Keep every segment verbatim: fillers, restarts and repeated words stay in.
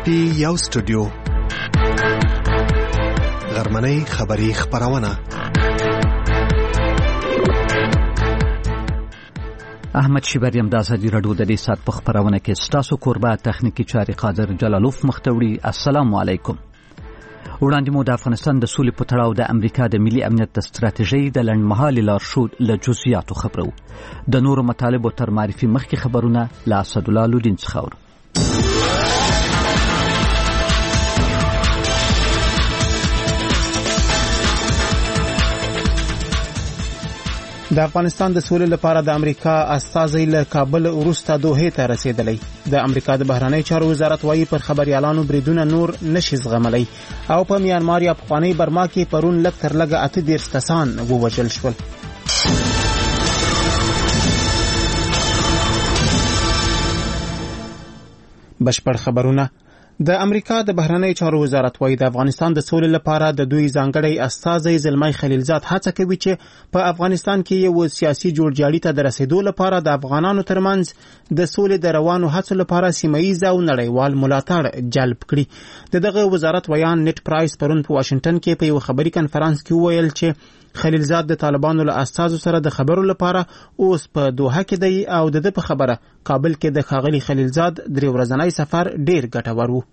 پی یو سټوډیو غرمنۍ خبری خبرونه. احمد شیبریم د ازادي راډیو د دې سات په خبرونه کې ستاسو قربا تخنیکی چاري قادر جلالوف مختوړي. السلام علیکم. وړاندې مو د افغانستان د سولې په تړاو د امریکا د ملي امنیت د ستراتیژۍ د لنډمهالي لارښود له جزئیاتو خبرو. د نورو مطالبو تر معرفي مخکې خبرونه له اسد الله لودین څخه اورو. د افغانستان د سولې لپاره د امریکا استازی له کابل وروسته دوحې ته رسیدلی. د امریکا د بهرنی چارو وزارت وايي پر خبريالانو بریدونه نور نشي زغملی او په میانمار یا افغاني برما کې پرون لږ تر لږه اته دېرش کسان ووژل شول. بشپړ خبرونه. د امریکا د بهرنی چارو وزارت وايي د افغانستان د سولې لپاره د دوی ځانګړی استازی زلمی خلیلزاد هڅه کوي چې په افغانستان کې یو سیاسي جوړجاړي ته د رسیدو لپاره د افغانانو ترمنځ د سولې د روانو هڅو لپاره سیمه‌ییز او نړیوال ملاتړ جلب کړي. دغه وزارت ویان نت پرایس پرون په واشنگټن کې په یو خبري کنفرانس کې وویل چې خلیلزاد د طالبانو له استازو سره د خبرو لپاره اوس په دوحه کې دی او د په خبره کابل کې د ښاغلي خلیلزاد درې ورځنی سفر ډیر ګټور و.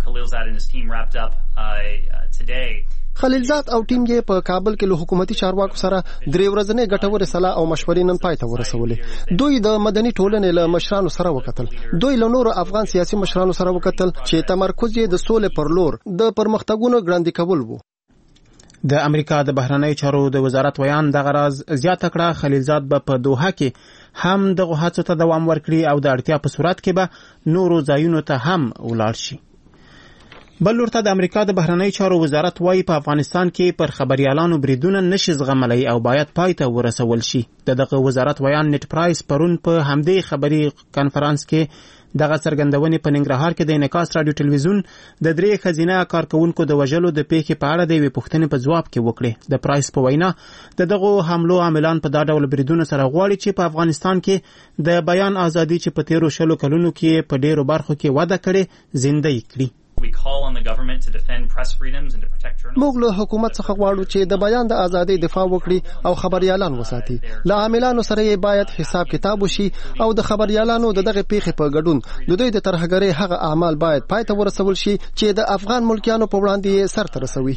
خلیلزاد او ټیم یې په کابل کې له حکومتي چارواکو سره درې ورځنۍ ګټورې سلا او مشورې نن پای ته ورسولې. دوی د مدني ټولنې له مشرانو سره وکتل. دوی له نورو افغان سیاسي مشرانو سره وکتل چې تمرکز یې د سولې پر لور د پرمختګونو ګړندي کول وو. د امریکا د بهرنی چارو د وزارت ویان دغه راز زیاته کړه خلیلزاد به په دوحه کې هم دغه هڅو ته دوام ورکړي او د اړتیا په صورت کې به نورو ځایونو ته هم ولاړ شي. بل ورته د امریکا د بهرنی چارو وزارت وايي په افغانستان کې پر خبريالانو بریدونه نشي زغملی او باید پای ته ورسول شي. دغه وزارت ویان نت پرایس پرون په همدې خبري کنفرانس کې دغه څرګندونې په ننګرهار کې د انعکاس رادیو ټلویزیون د درې ښځینه کارکونکو د وژلو د پیښې په اړه د یوې پوښتنې په ځواب کې وکړې. د پرایس په وینا د دغو حملو عاملان په دا ډول بریدونو سره غواړي چې په افغانستان کې د بیان ازادي چې په تیرو شلو کلونو کې په ډیرو برخو کې وده کړې زنده یې کړي. موږ له حکومت څخه غواړو چې د بیان د ازادۍ دفاع وکړي او خبريالان وساتي. له عاملانو سره یې باید حساب کتاب وشي او د خبريالانو د دغه پیښې په ګډون د دوی د ترهګرۍ هغه اعمال باید پای ته ورسول شي چې د افغان ملکیانو په وړاندې سر ته رسوي.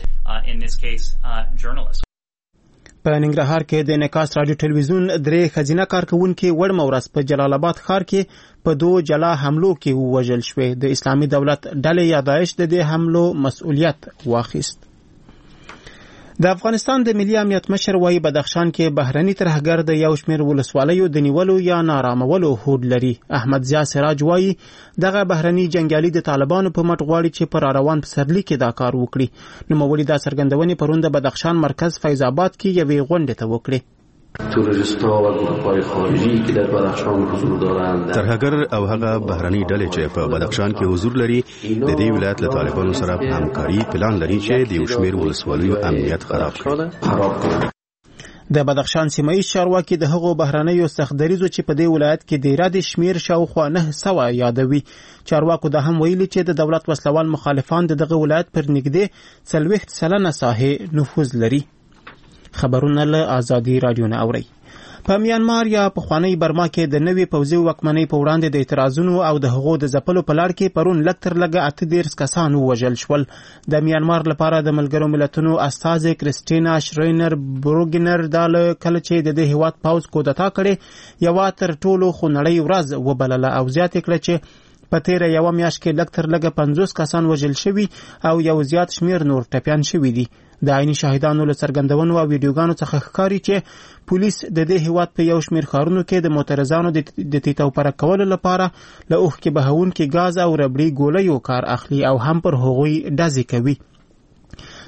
په ننګرهار کې د انعکاس رادیو ټلویزیون درې ښځینه کارکونکي وړمه ورځ په جلال آباد ښار کې په دوه جلا حملو کې ووژل شوې. د اسلامي دولت ډلې یا داعش د دې حملو مسؤلیت واخیست. د افغانستان د ملي امنیت مشر وايي بدخشان کې بهرني ترهګر د یو شمېر ولسوالیو د نیولو یا نارامولو هوډ لري. احمد ضیا سراج وايي دغه بهرني جنگیالي د طالبانو په مټ غواړي چې پر روان پسرلي کې دا کار وکړي. نوموړي دا څرګندونې پرون د بدخشان مرکز فیض آباد کې یوې غونډې ته وکړې. تروریست‌ها و گروه‌های خارجی که در بدخشان حضور دارند ترهګر او هغه بهرني ډلې چې په بدخشان کې حضور لري د دې ولایت له طالبانو سره همکاري پلان لري چې د یو شمېر ولسوالیو امنیت خراب کړي. د بدخشان سیمه‌ییز چارواکي د هغو بهرنیو سختدریزو چې په دې ولایت کې د اراده شمیر شاوخوا نه سوه یادوي. چارواکو دا هم ویلي چې د دولت وسلوال مخالفان د دغه ولایت پر نږدې څلوېښت سلنه ساحې نفوذ لري. خبرونه له ازادي راډیو نه اوري. په میانمار یا پخوانی برما کې د نوې پوځي واکمنۍ په وړاندې د اعتراضونو او د هغو د ځپلو په لړ کې پرون لږ تر لږه اته دېرش کسان ووژل شول. د میانمار لپاره د ملګرو ملتونو استازې کریسټینا شرینر بروګنر دا کله چې د دې هیواد پوځ کودتا کړې یوه تر ټولو خونړۍ ورځ وبلله او زیاته کړه چې په تیره یوه میاشت کې لږ تر لږه پنځوس کسان وژل شوي او یو زیات شمیر نور ټپیان شوي دي. د عیني شاهدانو له څرګندونو او ویډیوګانو څخه ښکاري چې پولیس د دې هیواد په یو شمیر ښارونو کې د معترضانو د تیتو پرک کولو لپاره له اوښکې بهونکي ګاز او ربړي ګولیو کار اخلي او هم پر هغوی ډزې کوي.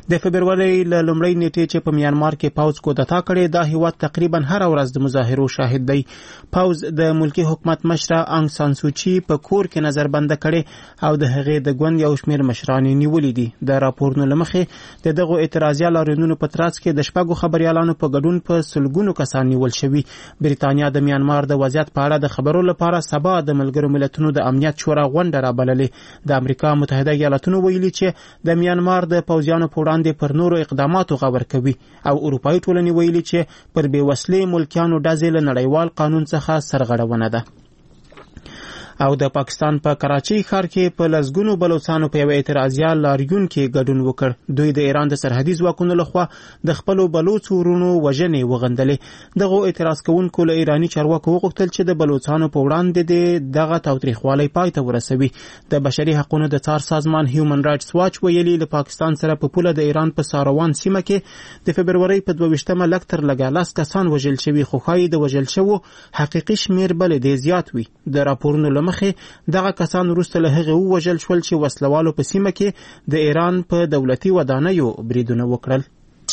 د فبرवरी له لومړۍ نیټې چې په میانمار کې پوځ کودتا کړې دا هیواد تقریبا هر ورځ د مظاهرو شاهد دی. پوځ د ملکی حکومت مشره انګ سان سوچي په کور کې نظربنده کړې او د هغې د ګوند یو شمېر مشران نیولې دي. د راپورونو له مخې د دغو اعتراضي لاریونونو په ترڅ کې د شپږو خبريالانو په ګډون په سلګونو کسان نیول شوي. بریتانیا د میانمار د وضعیت په اړه د خبرو لپاره سبا د ملګرو ملتونو د امنیت شورا غونډه رابللې. د امریکا متحده ایالاتونو ویلي چې د میانمار د پوځیانو په وړاندې پر نورو اقداماتو غور کوي او اروپایي ټولنې ویلي چې پر بې وسلې ملکیانو ډزې له نړیوال قانون څخه سرغړونه ده. او د پاکستان په کراچۍ ښار کې په لسګونو بلوچستانو په یو اعتراضي لاریون کې ګډون وکړ. دوی د ایران د سرحدي ځواکونو لخوا د خپلو بلوچ ورونو وژنې وغندلې. دغه اعتراض کوونکو له ایراني چارواکو وغوښتل چې د بلوچستانو په وړاندې دغه تاوتریخوالی پای ته ورسوي. د بشري حقوقو د څار سازمان هیومن رائټس واچ ویلي له پاکستان سره په پوله د ایران په ساروان سیمه کې د فبرवरी په دوه ویشتمه لږ تر لږه لس کسان وژل شوي خو ښایي د وژل شوو حقیقي شمېر بل ډېر زیات وي. د راپورونو مخې دغه کسان وروسته له هغې ووژل شول چې وسلوالو په سیمه کې د ایران په دولتي ودانیو بریدونه وکړل.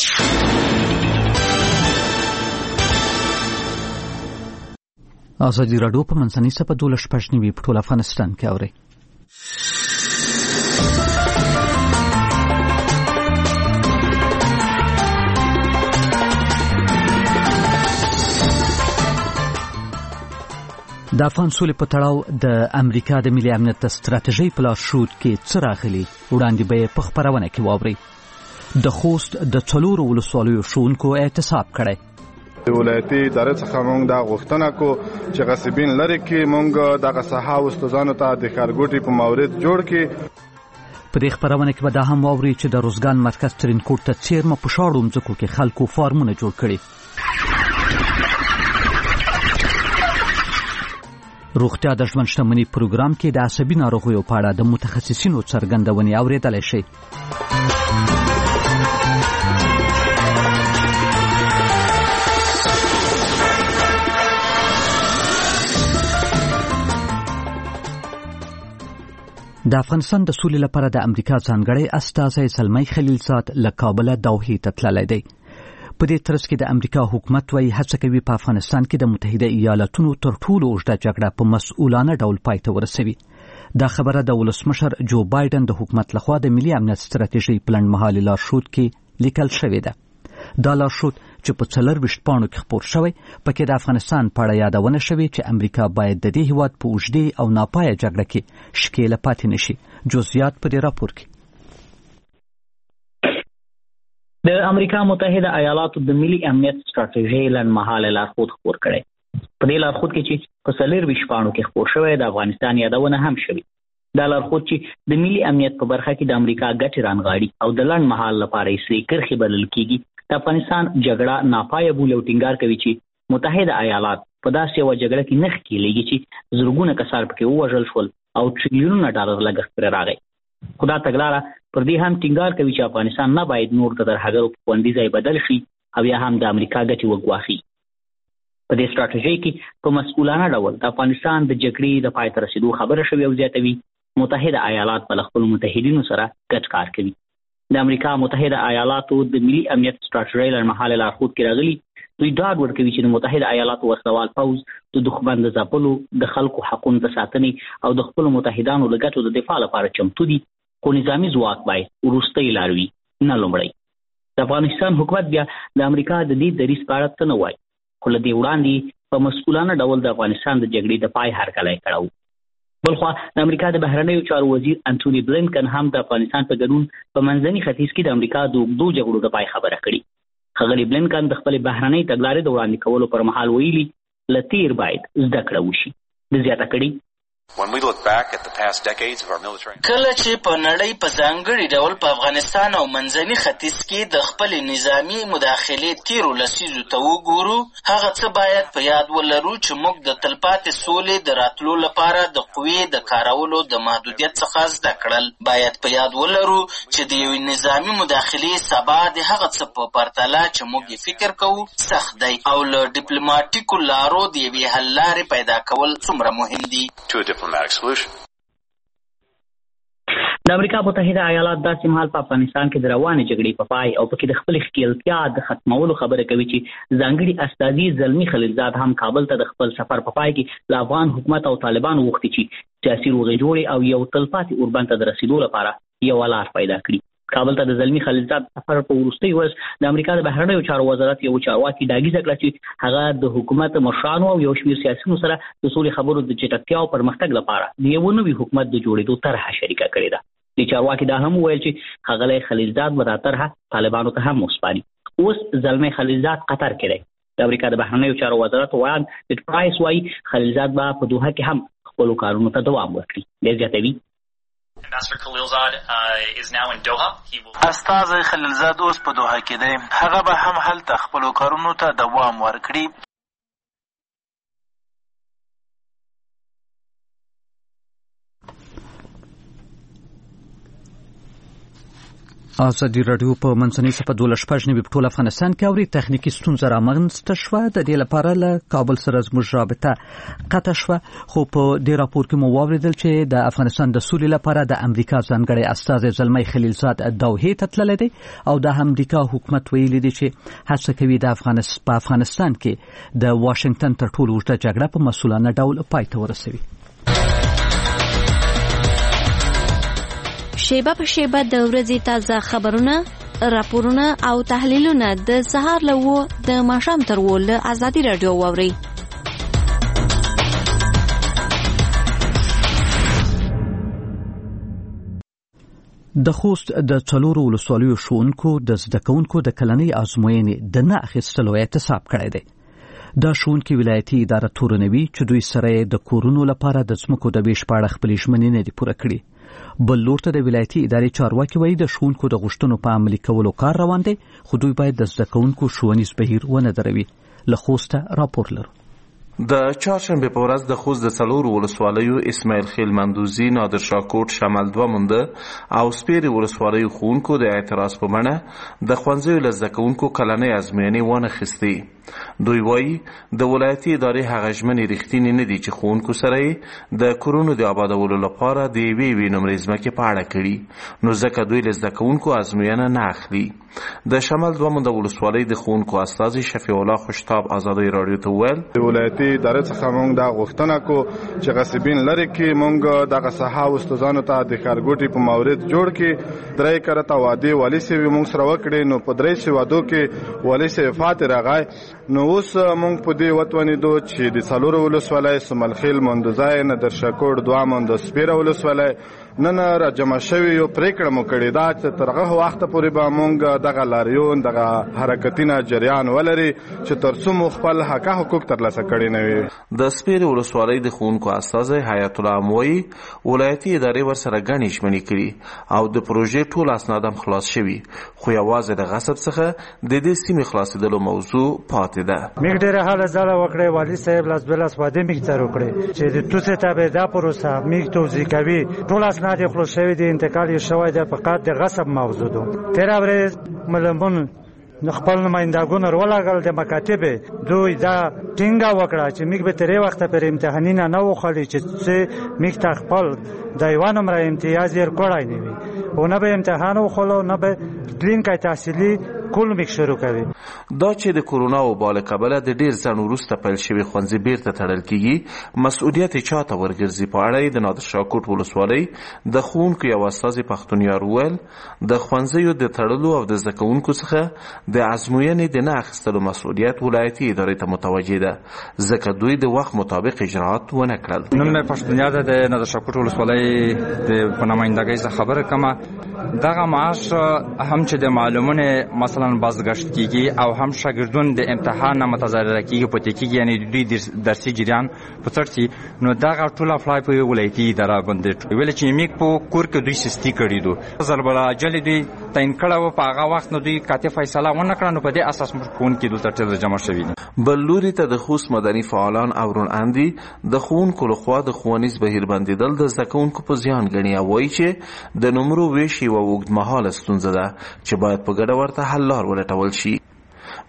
ازادي راډیو په منځنۍ سپه دولس شپږ نوي په ټول افغانستان کې اوري. د افغان سولې په تړاو د امریکا د ملي امنیت د ستراتیژۍ په لارښود کې څه راغلي وړاندې به یې په خپرونه کې واورئ. د خوست د څلورو ولسوالیو ښوونکو اعتصاب کړی. د ولایتي ادارې څخه موږ دا غوښتنه کو چې غصبین لرې کړي، موږ دغه ساحه استادانو ته د ښارګوټي په مورد جوړ کړي. په دې خپرونه کې به دا هم واورئ چې د روزګان مرکز ترینکوټ ته څیرمه په شاړو مځکو کې خلکو فارمونه جوړ کړي. روغتیا د ژوند شتمنۍ پروګرام کې د عصبي ناروغیو په اړه د متخصصینو څرګندونې اورېدلی شئ. د افغانستان د سولې لپاره د امریکا ځانګړی استازی زلمی خلیلزاد له کابله دوحې ته تللی دی. په دې ترڅ کې د امریکا حکومت وايي هڅه کوي په افغانستان کې د متحده ایالاتونو تر ټولو اوږده جګړه په مسؤلانه ډول پای ته ورسوي. دا خبره د ولسمشر جو بایدن د حکومت لخوا د ملي امنیت ستراتیژۍ په لنډمهالي لارښود کې لیکل شوې ده. دا لارښود چې په څلرویشت پاڼو کې خپور شوی پکې د افغانستان په اړه یادونه شوې چې امریکا باید د دې هیواد په اوږدې او ناپایه جګړه کې ښکېله پاتې نشي. جزئیات په دې راپور کې. د امریکا متحده ایالاتو د ملي امنیت ستراتیژۍ لنډمهاله لارښود خپور کړی. په دې لارښود کې چې په څلرویشت پاڼو کې خپور شوی د افغانستان یادونه هم شوې. دا لارښود چې د ملي امنیت په برخه کې د امریکا ګټې رانغاړي او د لنډمهال لپاره یې سرې کرښې بلل کېږي. د افغانستان جګړه ناپایه بولي او ټینګار کوي چې متحده ایالات په داسې یوه جګړه کې نه ښکېلېږي چې زرګونه کسان پکې ووژل شول او ټریلیونونه ډالر لګښت پرې راغی. خو دا تګلاره پر دې هم ټینګار کوي چې افغانستان نه باید نور د ترهګرو په خوندي ځای بدل شي او یا هم د امریکا ګټې وګواښي. په دې ستراتیژۍ کې په مسؤلانه ډول د افغانستان د جګړې د پای ته رسېدو خبره شوې او زیاتوي متحده ایالات په خپلو متحدینو سره ګډ کار کوي. د امریکا متحده ایالاتو د ملي امنیت ستراتیژۍ لنډمهاله لارښود کې راغلي دوی ډاډ ورکوي چې د متحده ایالاتو وسلوال پوځ د دښمن د ځپلو، د خلکو حقونو د ساتنې او د خپلو متحدانو د ګټو د دفاع لپاره چمتو دي، خو نظامي ځواک باید وروستۍ لار وي نه لومړی. د افغانستان حکومت بیا د امریکا د دې دریځ په اړه څه نه وایي، خو له دې وړاندې په مسؤلانه ډول د افغانستان د جګړې د پای هرکلی کړی و. بلخوا د امریکا د بهرنیو چارو وزیر انټوني بلینکن هم د افغانستان په ګډون په منځني ختیځ کې د امریکا د اوږدو جګړو د پای خبره کړې. ښاغلي بلینکن د خپلې بهرنۍ تګلارې د وړاندې کولو پر مهال ویلي له تیر باید زده کړه وشي. د زیاته کړي کله چې په نړۍ په ځانګړي ډول په افغانستان او منځني ختیځ کې د خپلې نظامي مداخلې تیرو لسیزو ته وګورو، هغه څه باید په یاد ولرو چې موږ د تلپاتې سولې د راتلو لپاره د قوې د کارولو د محدودیت څخه زده کړل. باید په یاد ولرو چې د یوې نظامي مداخلې سبا د هغه څه په پرتله چې موږ یې فکر کوو سخت دی او له ډیپلوماټیکو لارو د یوې حل لارې پیدا کول څومره مهم دي. د امریکا متحده ایالات داسې مهال په افغانستان کې د روانې جګړې په پای او پکې د خپلې ښکېلتیا د ختمولو خبره کوي چې ځانګړي استازي زلمي خلیلزاد هم کابل ته د خپل سفر په پای کې له افغان حکومت او طالبانو غوښتي چې سیاسي روغې جوړې او یو تلپاتې اوربند ته د رسیدو لپاره یوه لار پیدا کړي. کابل ته د زلمي خلیلزاد سفر په وروستۍ ورځ د امریکا د بهرنیو چارو وزارت یو چارواکي ډاګیزه کړه چې هغه د حکومت مشرانو او یو شمېر سیاسیونو سره د سولې خبرو د چټکتیا او پرمختګ لپاره د یو نوي حکومت د جوړېدو طرحه شریکه کړې ده. د چارواکي دا هم وویل چې ښاغلی خلیلزاد به دا طرحه طالبانو ته هم وسپاري. اوس زلمی خلیلزاد قطر کې دی. د امریکا د بهرنیو چارو وزارت ویان ټیډ پرایس وایي خلیلزاد به په دوحه کې هم خپلو کارونو ته دوام ورکړي. دی زیاتوي استازی خلیلزاد اوس په دوحه کې دی. هغه به هم هلته خپلو کارونو ته دوام ورکړي. ازادي راډیو په منځنۍ صفحه دولس شپږ نوي په ټول افغانستان کې اوري. تخنیکي ستونزه رامنځته شوه. د دې لپاره له کابل سره زموږ رابطه قطع شوه. خو په دې راپور کې مو واورېدل چې د افغانستان د سولې لپاره د امریکا ځانګړی استازی زلمی خلیلزاد دوحې ته تللی دی او د امریکا حکومت ویلي دی چې هڅه کوي د افغانستان په افغانستان کې د واشنگټن تر ټولو اوږده جګړه په مسؤلانه ډول پای ته ورسوي. شیبه په شیبه د ورځې تازه خبرونه، راپورونه او تحلیلونه د سهار له وو د ماښام تر وو له ازادي راډیو واورئ. د خوست د څلورو ولسوالیو ښوونکو د زده کوونکو د کلنۍ ازموینې د نه اخیستلو اعتصاب کړی دی. دا ښوونکي ولایتي اداره تورنوي چې دوی سره د کورونو لپاره د ځمکو د ویش په اړه خپلې ژمنې نه دي پوره کړي. بل لور ته د ولایتي ادارې چارواکي وایي د ښوونکو د غوښتنو په عملي کولو کار روان دی، خو دوی باید د زده کوونکو ښوونیز بهیر ونه دروي. له خوسته راپور لرو. د چهارشنبه په ورځ د خوست د څلورو ولسوالیو اسماعیل خیل مندوزي، نادر شاکوټ، شمال دوه مونده او سپیرې ولسوالیو ښوونکو د اعتراض په بڼه د ښوونځیو له زده کوونکو کلنۍ ازموینې وانخیستې. دوی وایي د ولایتي ادارې هغه ژمنې رښتینې نه دي چې ښوونکو سره یې د کورونو د آبادولو لپاره د یوې یوې نمرې ځمکې په اړه کړي، نو ځکه دوی له زده کوونکو ازموینه نه اخلي. د شمال دوه مونده ولسوالۍ د ښوونکو استازي شفیع الله خوشتاب ازادي راډیو ته وویل د ولایتي ادارې څخه موږ دا غوښتنه کو چې غصبین لرې کړي. موږ دغه ساحه استادانو ته د ښارګوټي په مورد جوړ کړي. درې کرته وعدې والي صاحب موږ سره وکړې، نو په درې سوادو کې والي صاحب فاتح راغی. نو اوس موږ په دې وتونیدو چې د څلورو ولسوالۍ اسماعیل خیل مندوزی، نادر شاکوټ، دوه مونده، سپیره ولسوالۍ نن را جمع شوي یو پریکړه مو کړې ده چې تر هغه وخته پورې به موږ دغه لاریون دغه حرکتونه جریان ولري چې تر څو مو خپل حق حقوق ترلاسه کړي نه وي. د سپیرې ولسوالۍ د ښوونکو استازی حیات الله امویي ولایتي ادارې ورسره ګڼې ژمنې کړي او د پروژې ټول اسناد هم خلاص شوي، خو یوازې د غصب څخه د دې سیمې خلاصېدلو موضوع پاتې ده. موږ ډېره هله ځله وکړې، والي صاحب لاس بلاس وعدې موږ سره وکړې چې د توسې تابعدا پروسه موږ توضیح کوي. ټول اسناد یې خلاص شوي دي، انتقال یې شوی دی، فقط د غصب موضوع ده. تېره ورځ ملمون خپل نمایندګان ورولګل د مکاتبې، دوی دا ټینګه وکړه چې موږ به ترې وخته پر امتحانونه نه وخلي چې موږ ته خپل د یوه نمره امتیاز یې کړی نه وي، او نه به امتحان وخلو نه به راتلونکی تحصیلي کول موږ شروع کوي. دا چې د کورونا وبا له کبله د ډېر ځنډ وروسته پیل شوي ښوونځي بیرته تړل کېږي، مسؤلیت یې چا ته ورګرځي؟ په اړه یې د نادر شاکوټ ولسوالۍ د ښوونکو یو استازي پښتونیار وویل د ښوونځیو د تړلو او د زده کوونکو څخه د ازموینې د نه اخیستلو مسؤلیت ولایتي ادارې ته متوجه ده، ځکه دوی د وخت مطابق اجراات ونه کړل. نوم مې پښتونیار ده، د نادر شاکوټ ولسوالۍ د په نمایندګۍ څخه خبره کومه. دغه معاش هم چې د معلومونه مثلا بازگشت کیږي او هم شاګردون د امتحان نه متضرر کیږي پاتې کیږي، یعنی دوی درسي جریان په څرتي، نو دغه ټول افلای په ولایتي اداره باندې ویل چې میک په کور کې دوی سستی کړی دو ضرب الاجل دوی تعین کړه، په هغه وخت نو دوی کاته فیصله ونه کړه، نو په دې اساس مخکون کې دوی ترتیب جمع شوی. بل لوري ته د خوست مدني فعالان او رون اندي د ښوونکو لخوا د ښوونیز بهیر بندیدل د زده کوونکو په زیان ګڼي او وایي چې د نمرو ویش یوه اوږدمهاله ستونزه ده چې باید په ګډه ورته حل لار ولټول شي.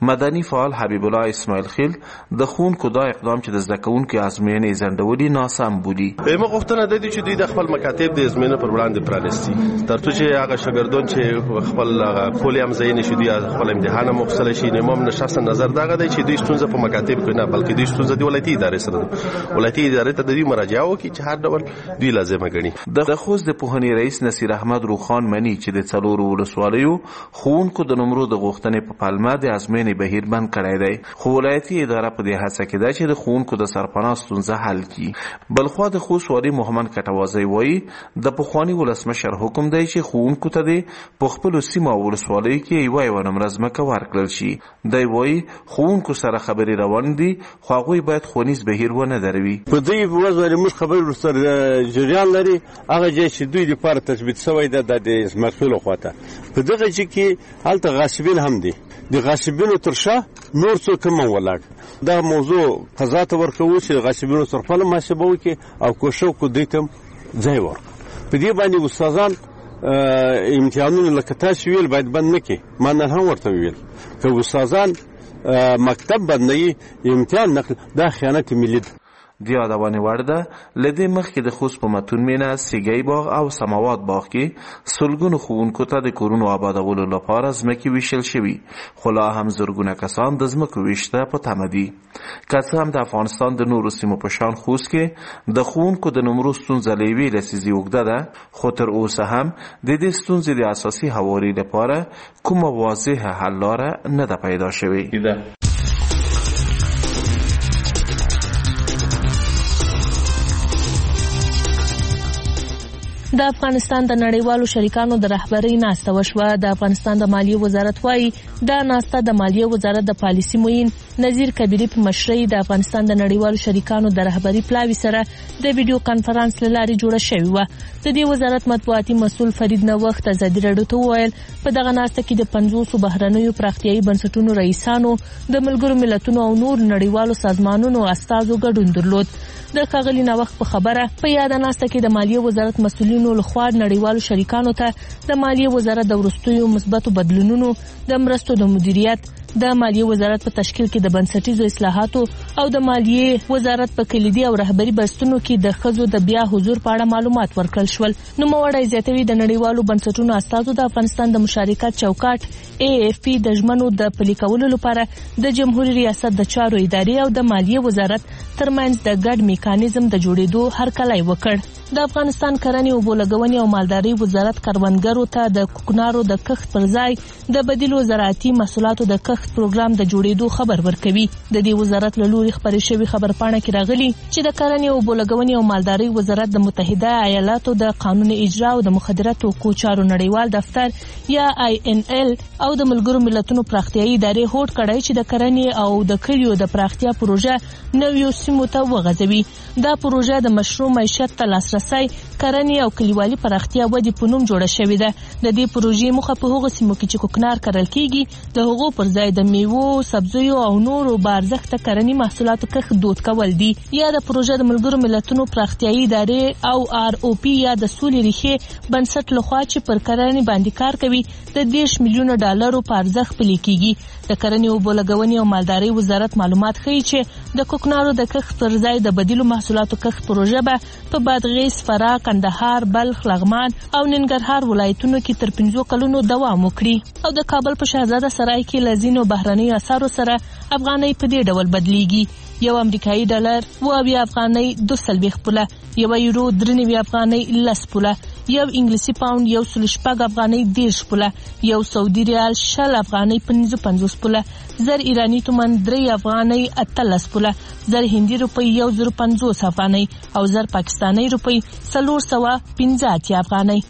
مدني فعال حبیب الله اسماعیل خیل د ښوونکو دا اقدام چې د زده کوونکو ازموینې ځنډولي ناسم بولي. زموږ غوښتنه ده چې دوی د خپل مکاتب د ازموینې پر وړاندې پرانیستي ترڅو چې هغه شاګردان چې خپل پولي هم ځای نشي دوی خپل امتحان هم وکړي شي. نو موږ شخصا نظر دغه دی چې دوی ستونزه په مکاتب کې نه بلکې دوی ستونزه د ولایتي ادارې سره ده. ولایتي ادارې ته د دوی مراجعه وکړي چې هر ډول دوی لازمه ګڼي. د خوست د پوهنې رئیس نصیر احمد روخان مني چې د څلورو ولسوالیو ښوونکو د نمرو د غوښتنې په پلمه د ازموینې بهیر بند کړی دی، خو ولایتي اداره په دې هڅه کې ده چې د ښوونکو د سرپناه ستونزه حل کړي. بلخوا د خوست والي محمد کټوازی وایي د پخواني ولسمشر حکم دی چې ښوونکو ته د په خپلو سیمو او ولسوالیو کې یوه یوه نمره ځمکه ورکړل شي. دی وایي ښوونکو سره خبرې روان دي خو هغوی باید ښوونیز بهیر ونه دروي. په دې ورځ موږ خبرې ورسره جریان لري. هغه ځای چې دوی لپاره تثبیت شوی ده د اسماعیل خواته په دغه ځای کې هلته غاصبین هم دي. د غاصبینو تر شا نور څوک هم ولاړ. دا موضوع قضا ته ورکوو چې غاصبینو سره خپله محاسبه وکړي او کوښښ وکړو دوی ته ځای ورکړو. په دې باندې استادان امتحانونه لکه تاسو ویل باید بند نه کړي. ما نن هم ورته ویل که استادان مکتب بندوي امتحان نقل دا خیانت ملي ده. د یادونې وړ ده له دې مخکې د خوست په متون مینه سیګی باغ او سماوات باغ کې سلګونو ښوونکو ته د کورونو آبادولو لپاره ځمکې ویشل شوي، خو لا هم زرګونه کسان د ځمکو ویش ته په تمه دي. که څه هم د افغانستان د نورو سیمو په شان خوست کې د ښوونکو د نمرو ستونزه له یوې لسیزې اوږده ده، خو تر اوسه هم د دې ستونزې د اساسي هواري لپاره کومه واضحه حل لاره نه ده پیدا شوې. د افغانستان د نړیوالو شریکانو د رهبرۍ ناسته وشوه. د افغانستان د مالیې وزارت وایي دا ناسته د مالیې وزارت د پالیسي معین نظیر کبیری په مشرۍ د افغانستان د نړیوالو شریکانو د رهبرۍ پلاوي سره د ویډیو کانفرنس له لارې جوړه شوې وه. د دې وزارت مطبوعاتي مسؤل فرید نوښت ازادي راډیو ته وویل په دغه ناسته کې د پنځوسو بهرنیو پراختیایي بنسټونو رئیسانو، د ملګرو ملتونو او نور نړیوالو سازمانونو استازو ګډون درلود. د ښاغلي نوښت په خبره په یاده ناسته کې د مالیې وزارت مسؤلینو لخوا نړیوالو شریکانو ته د مالیې وزارت د وروستیو مثبتو بدلونونو، د مرستو د مدیریت، د مالیې وزارت په تشکیل کې د بنسټیزو اصلاحاتو او د مالیې وزارت په کلیدي او رهبري بستونو کې د ښځو د بیا حضور په اړه معلومات ورکړل شول. نوموړی زیاتوي د نړیوالو بنسټونو استازو د افغانستان د مشارکت چوکاټ ای اف پی د ژمنو د پلي کولو لپاره د جمهوریت ریاست د چارو ادارې او د مالیې وزارت ترمنځ د ګډ میکانیزم د جوړېدو هرکلی وکړ. د افغانستان کرنې، اوبو لګونې او مالدارۍ وزارت کروندګرو ته د کوکنارو د کښت پر ځای د بدیلو زراعتي محصولاتو د کښت پروګرام د جوړېدو خبر ورکوي. د دې وزارت له لوري خپرې شوې خبرپاڼه کې راغلي چې د کرنې، اوبو لګونې او مالدارۍ وزارت د متحده ایالاتو د قانون اجرا او د مخدره توکو چارو نړیوال دفتر یا آی ان ال او د ملګرو ملتونو پراختیایي ادارې هوډ کړی چې د کرنې او د کلیو د پراختیا پروژه نویو سیمو ته وغځوي. دا پروژه د مشروع معیشت ته لاسرسی، کرنې او کلیوالي پراختیا ودې په نوم جوړه شوې ده. د دې پروژې موخه په هغو سیمو کې چې کوکنار کرل کیږي د هغو پر ځای د میوو، سبزیو او نورو بارزښته کرنې محصولاتو کښت دود کول دي. یا د پروژه د ملګرو ملتونو پراختیایي ادارې او آر او پی یا د سولې ریښې بنسټ لخوا چې پر کرنې باندې کار کوي د دېرش میلیونه ډالرو په ارزښت پلي کیږي. د کرنې، اوبو لګونې او مالدارۍ وزارت معلومات ښیي چې د کوکنارو د کښت پر ځای د بدیلو محصولاتو کښت پروژه به په بادغیس، فراه، کندهار، بلخ، لغمان او ننګرهار ولایتونو کې تر پنځو کلونو دوام وکړي. او د کابل په شهزاده سرای کې له ځینو بهرنیو اسعارو سره افغانۍ په دې ډول بدلیږي: یو امریکایي ډالر اوه اویا افغانۍ دوه څلوېښت پوله، یو یورو درې نوي افغانۍ لس پوله، یو انګلیسي پاوند یو سل شپږ افغانۍ دېرش پوله، یو سعودي ریال شل افغانۍ پنځه پنځوس پوله، زر ایراني تومن درې افغانۍ اتلس پوله، زر هندي روپۍ یو زر پنځوس افغانۍ او زر پاکستاني روپۍ څلور سوه پنځه اتیا افغانۍ.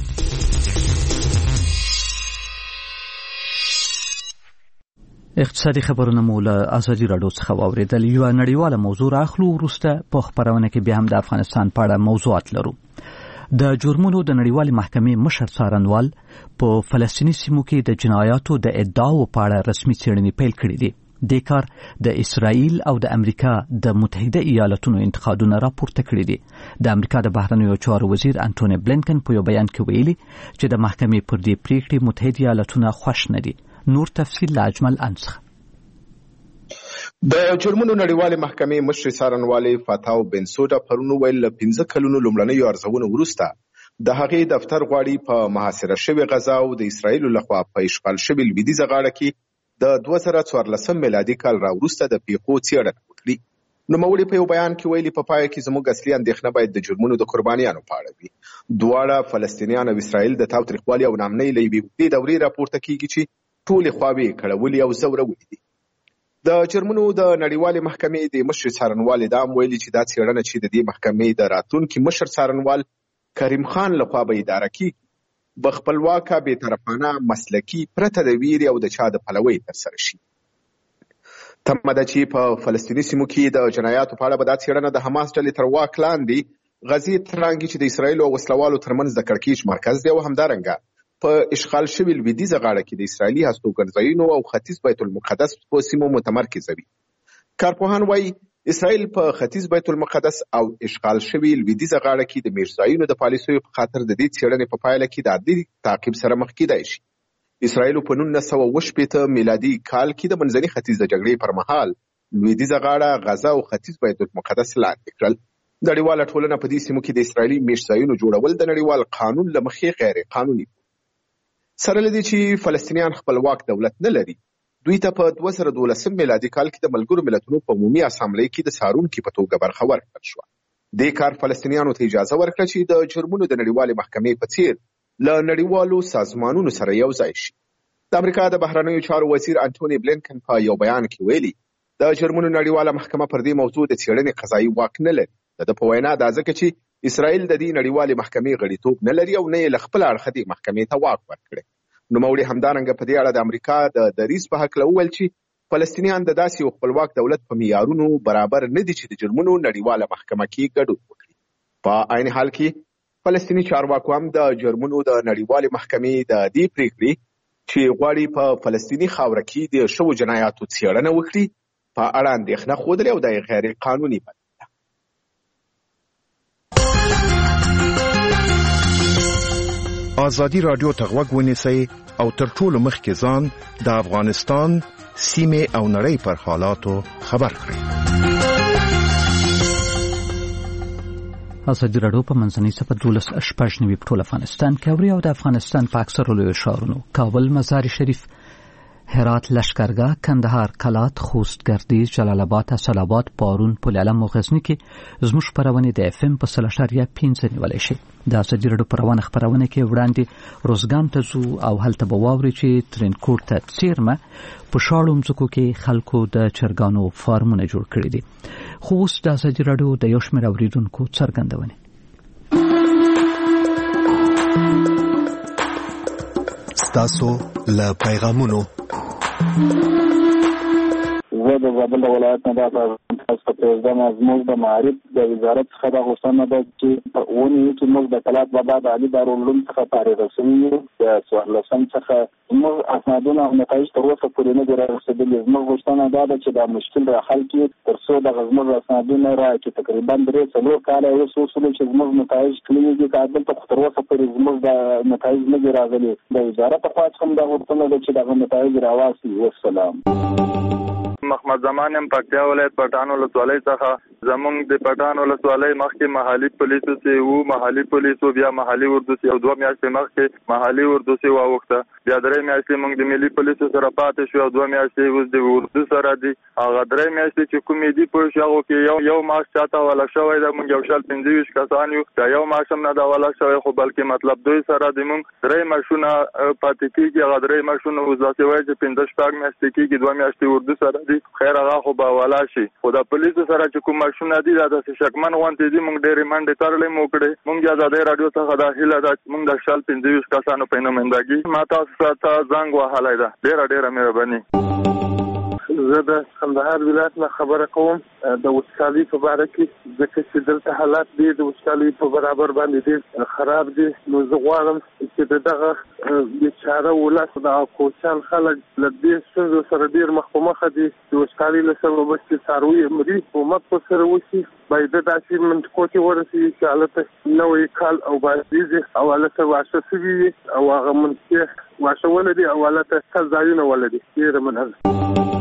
اقتصادي خبرونه مو له ازادي راډیو څخه واورېدل. یوه نړیواله موضوع راخلو، وروسته په خبرونه کې بیا هم د افغانستان په اړه موضوعات لرو. د جرمونو د نړیوالې محکمې مشر څارنوال په فلسطیني سیمو کې د جنایاتو د ادعاو په اړه رسمي څېړنې پیل کړې دي. دې کار د اسرائیل او د امریکا د متحده ایالاتونو انتقادونه راپورته کړي دي. د امریکا د بهرنیو چارو وزیر انټونی بلینکن په یو بیان کې ویلي چې د محکمې پر دې پریکړې متحده ایالاتونه خوښ نه دي. نور تفصیل له اجمل انڅخه. د جرمونو نړیوالې محکمې مشر څارنوالې فاتاو بنسودا پرون ویل له پنځه کلونو لومړنیو ارزونو وروسته د هغې دفتر غواړي په محاصره شوې غزا او د اسرایلو لخوا په اشغال شوې لویدیځه غاړه کې د دوه زره څوارلسم میلادي کال راوروسته د پیښو څېړنه وکړي. نوموړي په یو بیان کې ویلي په پای کې زموږ اصلي اندېښنه باید د جرمونو د قربانیانو په اړه وي. دواړه فلسطینیان او اسرایل د تاوتریخوالي او ناامنۍ له یوې اوږدې دورې راپورته کېږي چې ټولې خواوې کړولي او ځورولي دي. د جرمونو د نړیوالې محکمې د مشر څارنوالې دا هم ویلي چې دا څېړنه چې د دې محکمې د راتلونکي مشر څارنوال کریم خان لخوا به اداره کېږي به خپلواکه بېطرفانه مسلکي پرته د ویرې او د چا د پلوۍ ترسره شي. تمه ده چې په فلسطیني سیمو کې د جنایاتو په اړه به دا څېړنه د حماس ډلې تر واک لاندې غزې ترانګي چې د اسرایلو او وسلوالو ترمنځ د کړکېچ مرکز دی او همدارنګه په اشغال شوې لویدیځه غاړه کې د اسرایلي هستوګنځایونو او ختیځ بیت المقدس په سیمو متمرکزه وي. کارپوهان وایي اسرایل په ختیځ بیت المقدس او اشغال شوې لویدیځه غاړه کې د میرزایونو د پالیسیو په خاطر د دې څېړنې په پایله کې د عدلي تعقیب سره مخ کېدای شي. اسرایلو په نولس سوه اوه شپېته میلادي کال کې د منځني ختیځ د جګړې پر مهال لویدیځه غاړه غزه او ختیځ بیت المقدس لاندې کړل. نړیواله ټولنه په دې سیمو کې د اسرایلي میشځایونو جوړول د نړیوال قانون له مخې غیر قانوني. سره له دې چې فلسطینیان خپلواک دولت نه لري، دوی ته په دوه زره دولسم میلادي کال کې د ملګرو ملتونو په عمومي اسامبلۍ کې د څارونکي په توګه برخه ورکړل شوه. دې کار فلسطینیانو ته اجازه ورکړه چې د جرمونو د نړیوالې محکمې په څیر له نړیوالو سازمانونو سره یو ځای شي. د امریکا د بهرنیو چارو وزیر انټونی بلینکن په یو بیان کې ویلي د جرمونو نړیواله محکمه پر دې موضوع د څېړنې قضایي واک نه لري. د ده په وینا دا ځکه چې اسرائیل د دې نړیوالې محکمې غړیتوب نه لري او نه یې له خپله اړخه دې محکمې ته واک ورکړی. نوموړي همدارنګه په دې اړه د امریکا د دریځ په هکله وویل چې فلسطینیان د داسې یو خپلواک دولت په معیارونو برابر نه دي چې د جرمونو نړیواله محکمه کې ګډون وکړي. په عین حال کې فلسطیني چارواکو هم د جرمونو د نړیوالې محکمې د دې پریکړې چې غواړي په فلسطیني خاوره کې د شوو جنایاتو څېړنه وکړي په اړه اندېښنه ښودلې او د غیر قانوني بللې. ازادي راډیو ته غوږ ونیسئ او تر ټولو مخکې ځان د افغانستان سیمې او نړۍ پر حالاتو خبر کړئ. ازادي راډیو په منځنۍ صفحه دولس شپږ نوي په ټول افغانستان کې اوري او د افغانستان په اکثرو لویو ښارونو کابل، مزار شریف، هرات، لشکرګاه، کندهار، کلات، خوست، ګردیز، جلال آباد، اسداباد، پارون، پل علم او غزني کې زموږ خپرونې د اف ام په سل اشاریه پنځه نیولی شي. د ازادي راډیو پروانه خپرونه کې وړاندې روزګان ته ځو او هلته به واورئ چې ترینکوټ ته څیرمه په شاړو مځکو کې خلکو د چرګانو فارمونه جوړ کړي دي. خو اوس د ازادي راډیو د یو شمېر اورېدونکو څرګندونې. ستاسو له پیغامونو زه د زابل ولایت نه دا تاسو ته ځم. زموږ د معارف د وزارت څخه دا غوښتنه ده چې په اونۍ کې موږ د کلات بابا د علي دارالعلوم څخه فارغ شوي یو. د څوارلسم څخه زموږ اسنادونه او نتایج تر اوسه پورې نه دي رارسېدلي. زموږ غوښتنه دا ده چې دا مشکل را حل کړي تر څو دغه زموږ اسنادونه راکړي. تقریبا درې څلور کاله اوس وشول چې زموږ نتایج تللي دي، که دلته خو تر اوسه پورې زموږ د نتایج نه دي راغلي. د وزارت خوا څخه هم دا غوښتنه ده چې دغه نتایج راواسي. والسلام. محمد زمان ام پکتیا ولایت پټان ولسوالۍ څخه زمونږ د پټان ولسوالۍ مخکې محلي پولیسو سي وو محلي پولیسو بیا محلي اردو سي او دوه میاشتې مخکې محلي اردو سي واوښته. بیا درې میاشتې موږ د ملي پولیسو سره پاتې شو او دوه میاشتې اوس د اردو سره دي. هغه درې میاشتې چې کومې دي په شغو کې یو یو معاش چاته ولا شوی ده. موږ یو شل پنځه ویشت کسان یو دا یو معاش هم نه دا ولا شوی، خو بلکې مطلب دوی سره د موږ درې معاشونه پاتې کېږي. هغه درې معاشونه اوس داسې وایي چې پنځه شپږ میاشتې کېږي، دوه میاشتې اردو سره دي. خیر هغه خو به والا شي، خو د پولیسو سره چې کوم معاشونه دي دا داسې شکمن غوندې دي. موږ ډېرې منډې تړلې مو کړې. موږ د ازادۍ راډیو څخه دا هیله ده چې موږ د شل پنځه ویشت کسانو په نمایندګي ما تاسو ته زنګ وهلی ده. ډېره ډېره مهرباني. زه د کندهار ولایت نه خبره کوم د وچکالۍ په باره کې، ځکه چې دلته حالات ډېر د وچکالۍ په برابر باندې ډېر خراب دي. نو زه غواړم چې د دغه بیچاره ولس د کوچیان خلک له دې ستونزو سره ډېر مخ په مخه دي. د وچکالۍ له سببه چې څاروي مري حکومت په سره وشي، باید داسې منطقو کې ورسېږي چې هلته نوی کال او بازدیزې او هلته واښه شوي وي او هغه منطقې واښه ولري او هلته تل ځایونه ولري. ډېره مننه.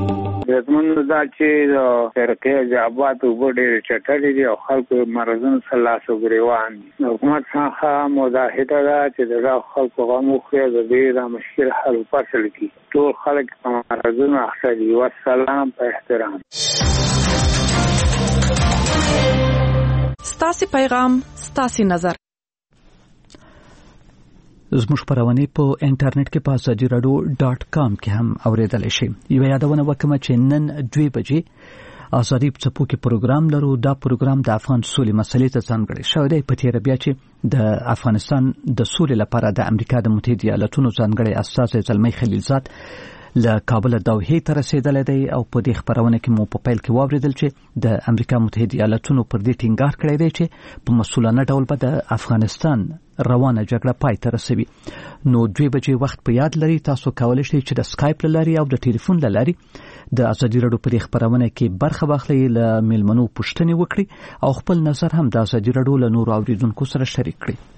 زمون دا چې فرقه جوابات وګړي چټلې دي او خلکو مرزونه سلاسو غریوان حکومت څخه مداهده ده چې دا خلکو غمو خو دې دا مشکل حل فصل کی ټول خلک مرزونه اخلي والسلام په احترام. ستاسي پیغام ستاسي نظر. زموږ خپرونې په انټرنیټ کې په ازادي راډیو ډاټ کام کې هم اوریدلی شئ. یوه یادونه وکړم چې نن دوې بجې ازادي په څپو کې پروګرام لرو. دا پروګرام د افغان سولې مسلې ته ځانګړی شوی دی. په تېره بیا چې د افغانستان د سولې لپاره د امریکا د متحده ایالاتونو ځانګړی استازی زلمی خلیلزاد له کابل دوحې ته رسېدلی دی او په دې خپرونه کې مو په پیل کې واورېدل چې د امریکا متحده ایالاتونو پر دې ټینګار کړی دی چې په مسؤلانه ډول به د افغانستان روانه جګړه پای ته رسوي. نو دوې بجې وخت په یاد لري. تاسو کولی شئ چې د سکایپ له لارې او د ټلیفون له لارې د ازادي راډیو په دې خپرونه کې برخه واخلئ، له میلمنو پوښتنې وکړئ او خپل نظر هم د ازادي راډیو له نورو اورېدونکو سره شریک کړئ.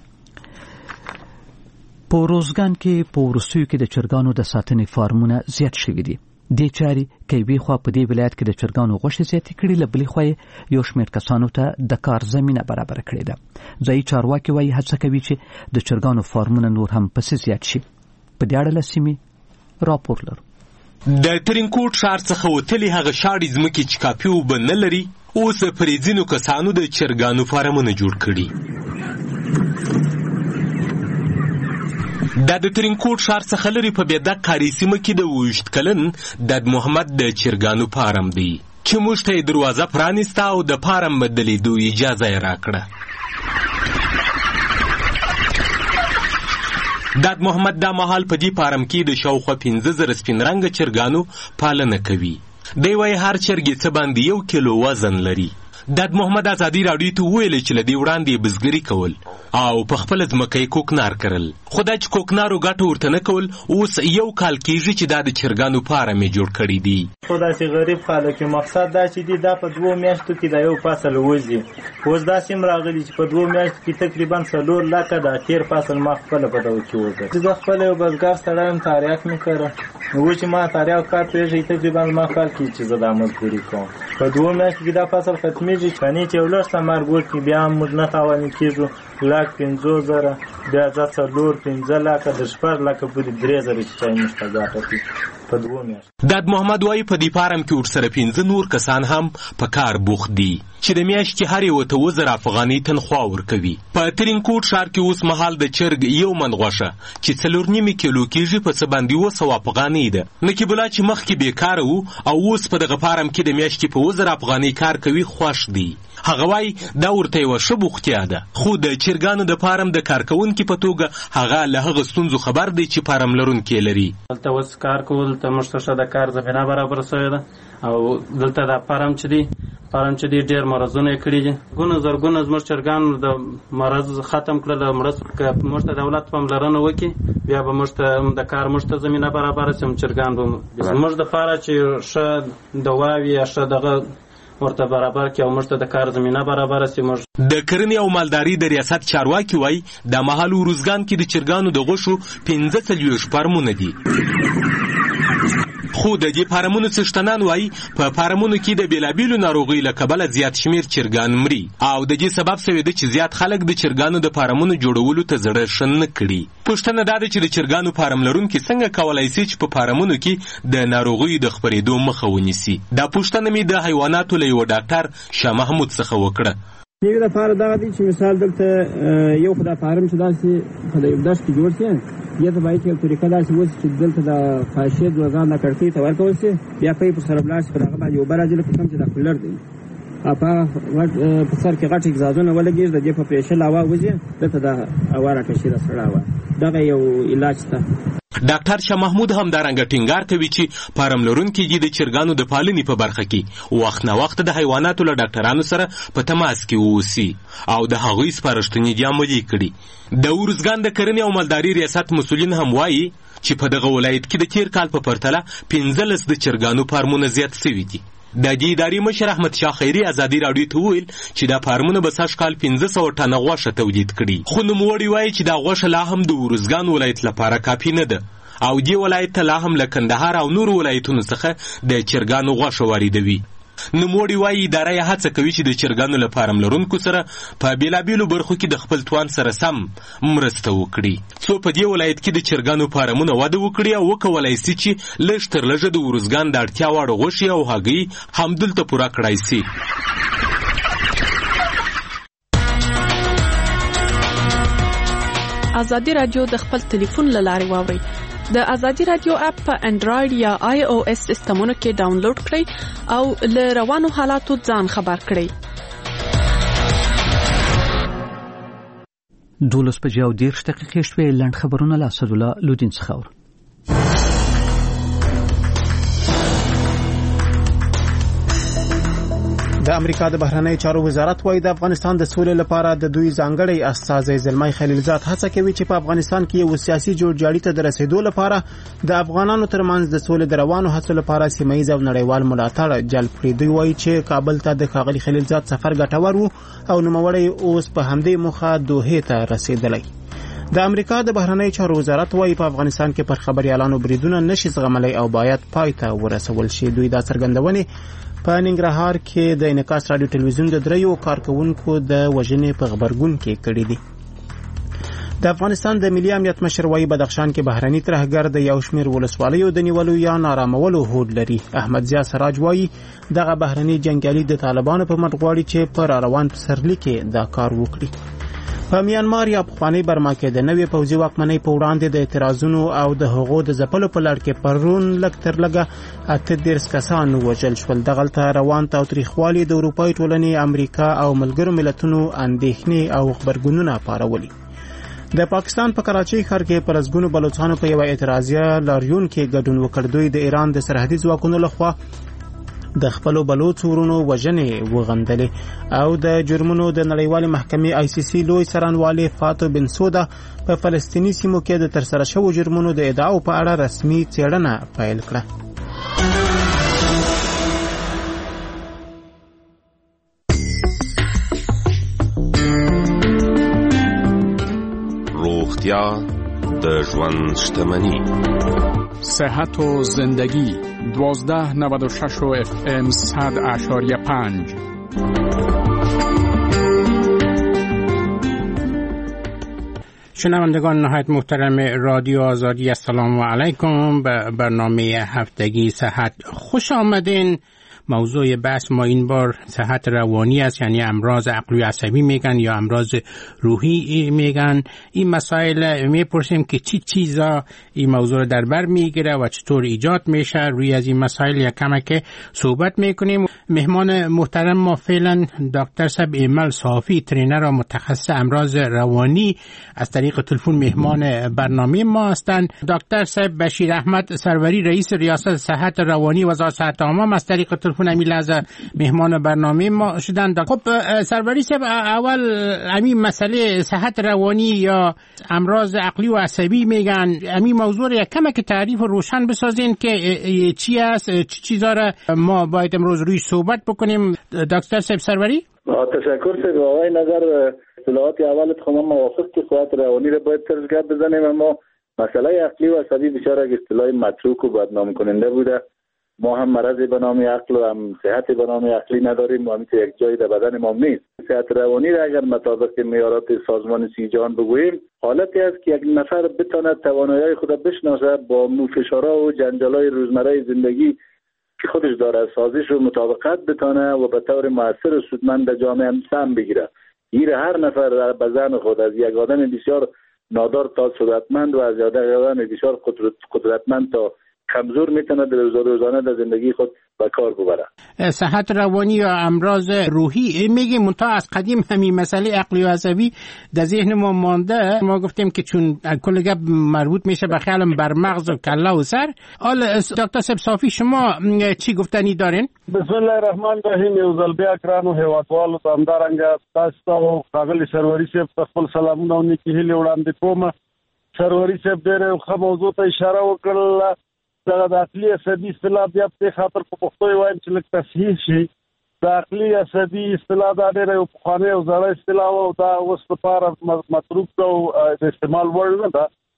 په روزګان کې په وروستیو کې د چرګانو د ساتنې فارمونه زیات شوي دي. دې چارې که یوې خوا په دې ولایت کې د چرګانو غوښې زیاتې کړي، له بلې خوا یې یو شمېر کسانو ته د کار زمینه برابره کړې ده. ځایي چارواکي وایي هڅه کوي چې د چرګانو فارمونه نور هم پسې زیات شي. په دې اړه له سیمې راپور لرو. د ترینکوټ ښار څخه وتلي هغه شاړې ځمکې چې کافي اوبه نه لري، اوس پرې ځینو کسانو د چرګانو فارمونه جوړ کړي. دا د ترینکوټ ښار څخه لرې په بېدق کاري سیمه کې د اوږد کلن داد محمد د چرګانو فارم دی چې موږ ته یې دروازه پرانیسته او د فارم بدلیدو اجازه یې راکړه. داد محمد دا مهال په دې فارم کې د شاوخوا پنځه زره سپین رنګه چرګانو پالنه کوي. دی وایي هر چرګ څه باندې یو کیلو وزن لري. داد محمد ازادي راډیو ته وویل چې له دې وړاندې یې بزګري کول او په خپله ځمکه یې کوکنار کرل، خو دا چې کوکنارو ګټه ورته نه کول اوس یو کال کېږي چې دا د چرګانو فارم یې جوړ کړی دی. خو داسې غریب خلک مقصد دا چې دی دا په دوو میاشتو کې د یو فصل وځي. اوس داسې هم راغلي چې په دوو میاشتو کې تقریبا څلور لکه د تېر فصل ما خپله په دغه کې وځي. زه خپله یو بزګر سړی یم، تاریخ مې کړه. نو چې ما تاریخ کار پرېږدي تقریبا ما کال کې چې زه دا مزدوري کوم. په دوو میاشتو کې دا فصل ختمېږي، کنې چې یو لږ ثمر ګوټ بیا هم موږ نه تاواني کېږو. لاک پنځه زره بیا زه څلور پنځه لکه د شپږ لکه پورې درې زره چې چای موږ ته ګټه کوي په دوو میاشتو. داد محمد وایي په دې فارم کې ورسره پنځه نور کسان هم په کار بوخت دي چې د میاشتې هر یوه ته اووه زره افغانۍ تنخوا ورکوي. په ترینکوټ ښار کې اوس مهال د چرګ یو من غوښه چې څلور نیمې کیلو کېږي په څه باندې اووه سوه افغانۍ ده. نقیب الله چې مخکې بېکاره و او اوس په دغه فارم کې د میاشتې په اووه زره افغانۍ کار کوي خوښ دی. هغه وایي دا ورته یوه ښه بوختیا ده، خو د چرګانو د فارم د کارکوونکي په توګه هغه له هغه ستونزو خبر دی چې فارم لرونکي لري. دلته اوس کار کول ته موږ ته ښه د کار زمینه برابره شوې ده او دلته دا فارم چې دی فارم چې دی ډېر مرضونه یې کړي دي. ګونه زرګونه زموږ چرګانو د مرض ختم کړل. مرض که موږ ته دولت پاملرنه وکړي بیا به موږ ته د کار موږ ته زمینه برابره شي. چرګان به زموږ دپاره چې ښه دواوي یا ښه دغه ورته برابر کې او موږ ته د کار زمینه برابره شي. موږ د کرنې او مالداري د ریاست چارواکي وایي دا مهال وروزګان کې د چرګانو د غوښو پنځه څلوېښت فارمونه دي، خو د دې فارمونو څښتنان وایي په فارمونو کې د بېلابېلو ناروغیو له کبله زیات شمېر چرګان مري او د دې سبب سوی ده چې زیات خلک د چرګانو د فارمونو جوړولو ته زړه ښه نه کړي. پوښتنه دا ده چې د چرګانو فارم لرونکي څنګه کولی شي چې په فارمونو کې د ناروغیو د خپرېدو مخه ونیسي. دا پوښتنه مې د حیواناتو له یوه ډاکټر شاه محمود څخه وکړه. یو دپاره دغه دی چې مثال دلته یو خو دا فارم چې داسې په د یو دښت کې جوړ شي، دې ته باید یو طریقه داسې وشي چې دلته د خاشې دوزان د کړکۍ ته ورکول شي، بیا پی پر سره ولاړ شي، په دغه باندې اوبه راځي لکه کوم چې دا کولر دی په په سر کې غټ اګزازونه ولګېږي، د دې په پرېشل هوا وځي، دلته د هوا راکشي د سړه هوا. دغه یو علاج شته. ډاکټر شاه محمود هم دارنګه ټینګار کوي چې فارم لرونکي د چرګانو د پالنې په برخه کې وخت نه وخت د حیواناتو له ډاکټرانو سره په تماس کې واوسي او د هغوی سپارښتنې دې عملي کړي. د ارزګان د کرنې او مالداري ریاست مسؤلین هم وایي چې په دغه ولایت کې د تیر کال په پرتله پنځلس د چرګانو فارمونه زیات شوي دي. د دې ادارې مشر احمد شاه خیري ازادي راډیو ته وویل چې دا فارمونه به سږ کال پنځه سوه ټنه غوښه تولید کړي، خو نوموړي وایي چې دا غوښه لا هم د ارزګان ولایت لپاره کافي نه ده او دې ولایت ته لا هم له کندهار او نورو ولایتونو څخه د چرګانو غوښه واردوي. نوموړي وایي اداره یې هڅه کوي چې د چرګانو له فارم لرونکو سره په بېلابېلو برخو کې د خپل توان سره سم مرسته وکړي څو په دې ولایت کې د چرګانو فارمونه وده وکړي او وکولای سي چې لږ تر لږه د ورزګان د اړتیا وړ غوښې او هګۍ همدلته پوره کړای سي. ازادي رادیو د خپل ټلیفون له لارې واورئ. د ازادي رادیو اپ په انډرایډ یا آی او ایس سیسټمونو کې ډاونلوډ کړئ او له روانو حالاتو ځان خبر کړئ. دولس بجې او دېرش دقیقې شوې. لنډ خبرونه له اسدالله لودین څخه اورو. د امریکا د بهرنی چارو وزارت وايي د افغانستان د سولې لپاره د دوی ځانګړی استازی زلمای خلیلزاد هڅه کوي چې په افغانستان کې یو سیاسي جوړجاړي ته د رسیدو لپاره د افغانانو ترمنځ د سولې د روانو هڅو لپاره سیمه‌ییز او نړیوال ملاتړ جلب کړي. دوی وايي چې کابل ته د ښاغلي خلیلزاد سفر ګټور وو او نوموړی اوس په همدې موخه دوحې ته رسیدلی. د امریکا د بهرنی چارو وزارت وايي په افغانستان کې پر خبريالانو بریدونه نشي زغملای او باید پای ته ورسول شي. دوی دا څرګندونې په ننګرهار کې د انعکاس رادیو ټلویزیون د دریو کارکونکو د وژنې په خبرګون کې کړي دي. د افغانستان د ملي امنیت مشر وايي بدخشان کې بهرني ترهګر د یو شمېر ولسوالیو د نیولو یا نارامولو هوډ لري. احمد ضیا سراج وايي دغه بهرني جنګیالي د طالبانو په مټ غواړي چې پر روان پسرلي کې دا کار وکړي. په میانمار یا پخوانی برما کې د نوې پوځي واکمنۍ په وړاندې د اعتراضونو او د حقوقو د ځپلو په لړ کې پرون لږ تر لږه اته دېرش کسان وژل شول. دغلته روان تاوتریخوالي د اروپایي ټولنې، امریکا او ملګرو ملتونو اندېښنې او خبرګونونه پارولي. د پاکستان په کراچۍ ښار کې پر لسګونو بلوچستانو په یو اعتراضیه لاریون کې ګډون وکړ. دوی د ایران د سرحدي ځواکونو لخوا د خپلو بلوڅ ورونو وژنې وغندلې او د جرمونو د نړیوالې محکمې آی سی سی لوی څارنوالې فاتو بنسودا په فلسطیني سیمو کې د ترسره شوو جرمونو د ادعاو په اړه رسمي څېړنه پیل کړه. روغتیا د ژوند شتمني. صحت و زندگی دوازده نود و شش و اف ام صد اشاریه پنج. شنوندگان نهایت محترم رادیو آزادی، السلام علیکم. به برنامه هفتگی صحت خوش آمدین. موضوع بحث ما این بار صحت روانی است، یعنی امراض عقلی و عصبی میگن یا امراض روحی میگن. این مسائل میپرسیم که چی چیزا این موضوع رو در بر میگیره و چطور ایجاد میشه. روی از این مسائل یک کمک صحبت میکنیم. مهمان محترم ما فعلا دکتر صاحب ایمل صافی، ترینر و متخصص امراض روانی، از طریق تلفن مهمان برنامه ما هستند. دکتر صاحب بشیر احمد سروری، رئیس ریاست صحت روانی وزارت صحت عامه، از طریق تلفن امی لحظه مهمان برنامه ما شدند. خب سروری صاحب، اول همین مسئله صحت روانی یا امراض عقلی و عصبی میگن، همین موضوع رو یک کمک تعریف روشن بسازین که چی است، چی چیزا را ما باید امروز روی صحبت بکنیم. دکتر صاحب سروری. تشکر صاحب. آقای نظر اطلاعات اولت خب ما موافق که صحت روانی رو باید ترجیح بزنیم، اما مسئله عقلی و عصبی بسیار یک اصطلاح متروک و بدنام کننده بوده. ما هم مرض به نام عقل و هم صحت به نام عقلی نداریم و همیشه یک جایی در بدن ما نیست. صحت روانی را اگر مطابق معیارات سازمان سی جهان بگوییم، حالتی است که یک نفر بتواند توانایی خود بشناسه، با فشارها و جنجالای روزمره زندگی که خودش داره سازش و مطابقت بتونه و به طور مؤثر و سودمند جامعه سهم بگیره. گیر هر نفر به زن خود از یک آدم بسیار نادار تا ثروتمند و از یک آدم بسیار قدرتمند تا کمزور میتونه در روزانه در زندگی خود به کار ببره. صحت روانی یا امراض روحی میگیم منتها از قدیم همین مسئله عقلی و عصبی در ذهن ما مانده. ما گفتیم که چون کل گپ مربوط میشه به خیالم بر مغز و کله و سر. حالا دکتر صاحب صافی، شما چی گفتنی دارین؟ بسم الله الرحمن الرحیم. یو ځل بیا ګرانو هیوادوالو ته همدارنګه تاسو ته ښاغلي سروری صاحب ته خپل سلامونه او نیکې هیلې وړاندې کوم. سروری صاحب ډېره ښه موضوع ته اشاره وکړله. دا د عقلي عصبي اصطلاح بیا په خاطر په پښتو وایم چې لږ تصحیح شي. د عقلي عصبي اصطلاح دا ډېره یو پخوانۍ او زړه اصطلاح او دا اوس لپاره متروک او د استعمال وړ نه ده.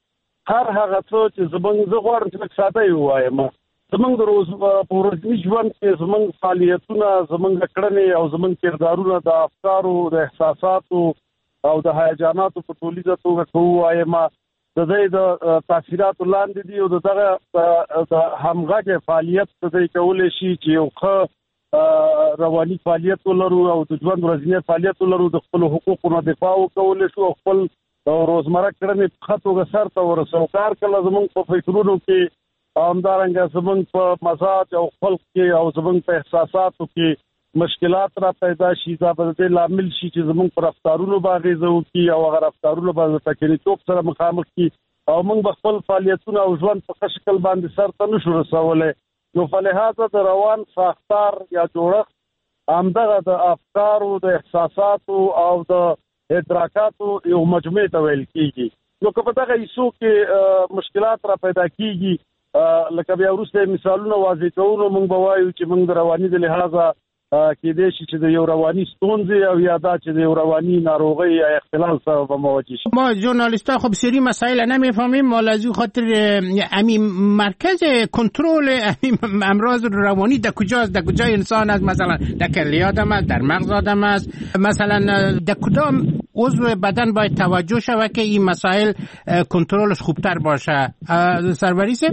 هر هغه څه چې زمونږ زه غواړم چې ساده یې ووایم زمونږ د روز په ورځني ژوند کې زمونږ فعالیتونه زمونږ کړنې او زمونږ کردارونه د افکارو د احساساتو او د هیجاناتو په ټولیزه توګه کووایم د دې د تاثیراتو لاندې دي او دغه د همغږي فعالیت د دې کولای شي چې یو ښه رواني فعالیت ولرو او د ژوند ورځنی فعالیت ولرو د خپل حقوقو دفاع وکولای شو او خپل روزمره کړنې په خطو سره ورسو کار کله زمونږ په فکرونو کې همدارنګه زمونږ په مزاج او خلق کې او زمونږ په احساساتو کې مشکلات را پیدا شي دا به د لامل شي چې زمونږ پر رفتارونو باندې زو کی او هغه رفتارونو باندې تکلیف سره مخامخ کی او موږ خپل فعالیتونه او ژوند په شکل باندې سرته نشو رسولای نو په لحاظه د روان ساختار یا جوړښت همدغه د افکارو د احساساتو او د ادراکاتو یو مجموعه ته ویل کیږي نو که په دغه ایسو کې مشکلات را پیدا کیږي لکه بیا وروسته مثالونه واضح کوو موږ به وایو چې موږ د رواني د لحاظه کې دې شي چې د یو رواني ستونزې او یا دا چې د یو رواني ناروغي یا اختلال سره به مواجه شي ما ژورنالیست‌ها خب سری مسائل نمیفهمیم ما لازم خاطر همین مرکز کنترل همین امراض روانی در کجاست در کجای انسان است مثلا در کلیه آدم است در مغز آدم است مثلا در کدام عضو بدن باید توجه شود که این مسائل کنترلش خوبتر باشه سربریسه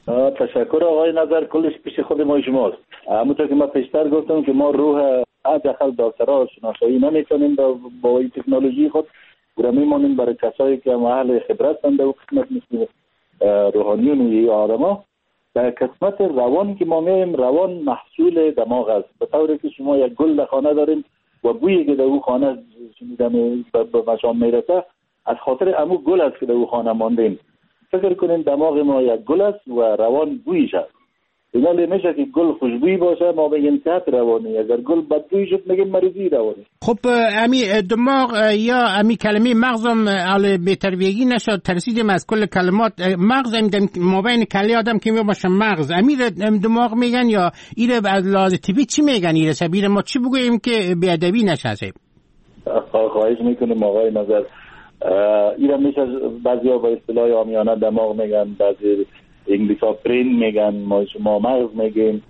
تشکر آقای نظر کلش پیش خود ما شماست همونطور که ما پیشتر گفتم که ما روح حداقل دکترها شناسایی نمی‌کنیم با این تکنولوژی خود و میمونیم برای کسایی که اهل خبرت هستند و قسمت مثل روحانیون و این آدما در قسمت روان که ما میگیم روان محصول دماغ است به طوری که شما یک گل در خانه دارین و بویی که در اون خانه شنیدم به مشام میرسه از خاطر همون گل است که در اون خانه ماندیم فکر کنین دماغ ما یک گل است و روان بویش است اینا نمیشه که گل خوشبویی باشه ما بگیم صحت روانی اگر گل بدبویی شد میگیم مریضی روانی خب امی دماغ یا امی کلمه مغزم حال بهترویگی نشد ترسیدیم از کل کلمات مغز ما بین کلی آدم که می باشه مغز امی دماغ میگن یا ایره از لحاظ طبی چی میگن ایره سبیل ما چی بگوییم که بیادبی نشه خواهش میکنیم آقای نظر ایره میشه بعضی ها با اصطلاح عامیانه دماغ میگن بعضی انگلیس ها برین میگن ما شما مغز میگیم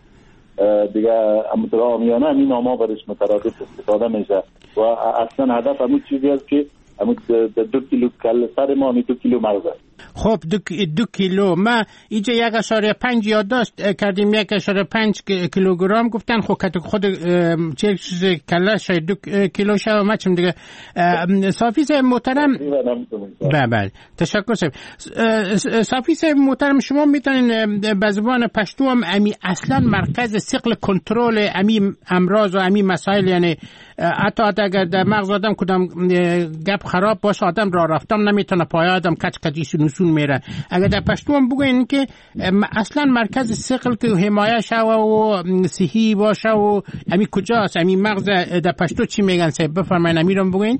دیگه همونطور عامیانه همین نام ها برش مترادف استفاده میشه و اصلا هدف همون چیزی است که همون دو کیلو کل سر ما همین دو کیلو مغز است خب دو, دو کیلو ما اینجا یک اشاره پنج یادداشت کردیم یک اشاره پنج کیلوگرم گفتن خب خود چه چیز کله شاید دو کیلو شد ما چم دیگه صافی صاحب محترم بله بله تشکر صاحب صافی صاحب محترم شما میتونین به زبان پشتو هم امی اصلا مرکز ثقل کنترل امی امراض و امی مسائل یعنی حتی اگر در مغز آدم کدام گپ خراب باشه آدم راه رفتن نمیتونه پای آدم کچ کچیش نسون میره اگر در پشتو هم بگوین که اصلا مرکز ثقل که حمایه شوه و صحی باشه و امی کجاست امی مغز در پشتو چی میگن صاحب بفرمایین امی رو بگوین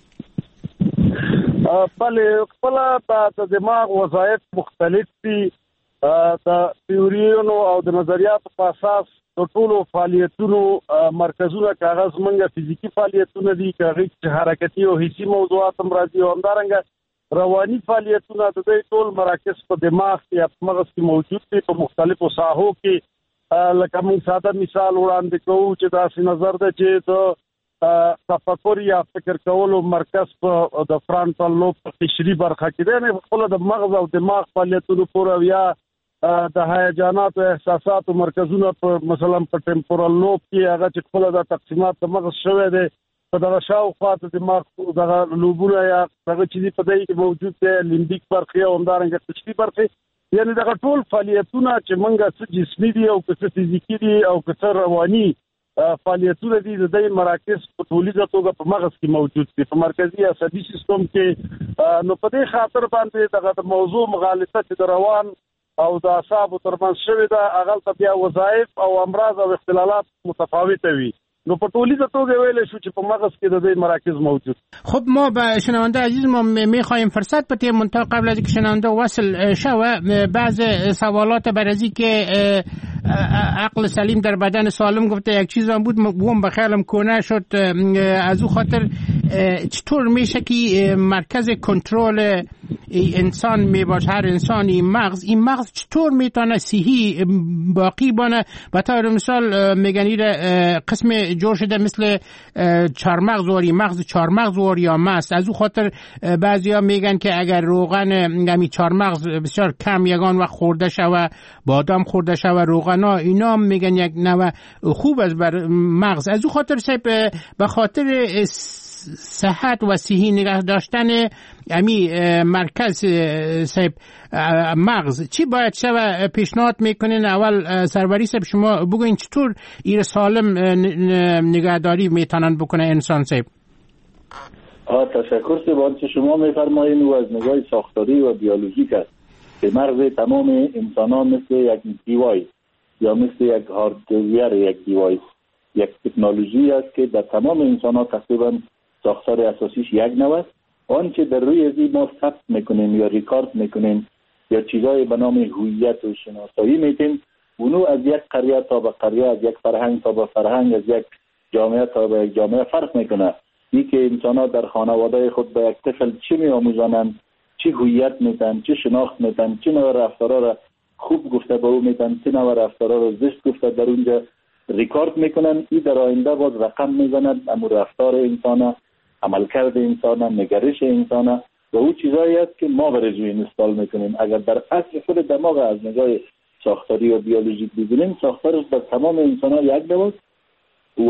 بله خپل د دماغ وظایف مختلف دي د تیوریونو او د نظریاتو په اساس د ټولو فعالیتونو مرکزونه کاغذ منګه فزیکی فعالیتونه دي کاغذ حرکتي او حسي موضوعات هم راځي او همدارنګه رواني فعالیتونه د دې ټول مراکز په دماغ کې په مغز کې موجود دي په مختلفو ساحو کې لکه موږ ساده مثال وړاندې کوو چې داسې نظر ده چې د تفکر یا فکر کولو مرکز په د فرانټال لوب په قشري برخه کې دی نه خپل د مغز او دماغ فعالیتونو پورې یا د هیجانات او احساسات مرکزونه په مثلا په ټمپورال لوب کې هغه چې خپل د تقسیمات د مغز شوی دی په دغه شاوخوا د دماغ دغه لوبونه یا دغه چې په دې کې موجود دی لیمبیک برخه او همدارنګه قشري برخه یعنی دغه ټول فعالیتونه چې موږ څه جسمي دي او څه فزیکی دي او څه رواني فعالیتونه دي د دې مراکز په تولیده توګه په مغز کې موجود دي په مرکزي عصبي سیستم کې نو په دې خاطر باندې دغه موضوع مغالطه چې د روان او د اعصابو ترمنځ شوې ده هغه ته بیا وظایف او امراض او اختلالات متفاوته وي نو په تولیده توګه ویل شو چې په مغز کې د دې مراکز موجود خب ما به شنونده عزیز ما میخوایم فرصت بدیم منتها قبل از اینکه شنونده وصل شوه بعض سوالات بر از اینکه عقل سلیم در بدن سالم گفته یک چیز هم بود بوم بخیالم کنه شد. از او خاطر چطور میشه که مرکز کنترل انسان می باشه، هر انسانی مغز، این مغز چطور میتونه صحیح باقی بانه؟ به طور مثال میگن قسم جور شده مثل چهارمغز واری، مغز چهارمغز واری یا ماست. از او خاطر بعضیا میگن که اگر روغن یعنی چهارمغز بسیار کم یگان وقت خورده شوه، بادام خورده شوه، روغنا، اینا میگن یک نوع خوب است بر مغز. از او خاطر صاحب به خاطر صحت و صحی نگه داشتن امی مرکز صاحب مغز چی باید شوه پیشنهاد میکنین؟ اول سروری صاحب شما بگوین چطور این سالم نگهداری میتونن بکنه انسان صاحب؟ آه تشکر سه چه شما میفرمایین و از نگاه ساختاری و بیولوژیک است که مغز تمام انسان ها مثل یک دیوایس یا مثل یک هاردویر یک دیوایس، یک تکنولوژی است که در تمام انسان ها تقریبا ساختار اساسیش یک نوع است. آنچه در روی ازی ما ثبت میکنیم یا ریکارد میکنیم یا چیزای به نام هویت و شناسایی میتیم، اونو از یک قریه تا به قریه، از یک فرهنگ تا به فرهنگ، از یک جامعه تا به یک جامعه فرق میکنه. این که انسان ها در خانواده خود به یک طفل چی میآموزانند، چی هویت میتن، چی شناخت میتن، چی نوع رفتارا را خوب گفته به او میتن، چی نوع رفتارا را زشت گفته در اونجا ریکارد میکنن. این در آینده باز رقم میزند اما رفتار انسان، عملکرد انسان، نگرش انسان و او چیزایی است که ما برای روی اینستال میکنیم. اگر در اصل خود دماغ از نگاه ساختاری و بیولوژیک ببینیم، ساختارش در تمام انسان ها یک نواست و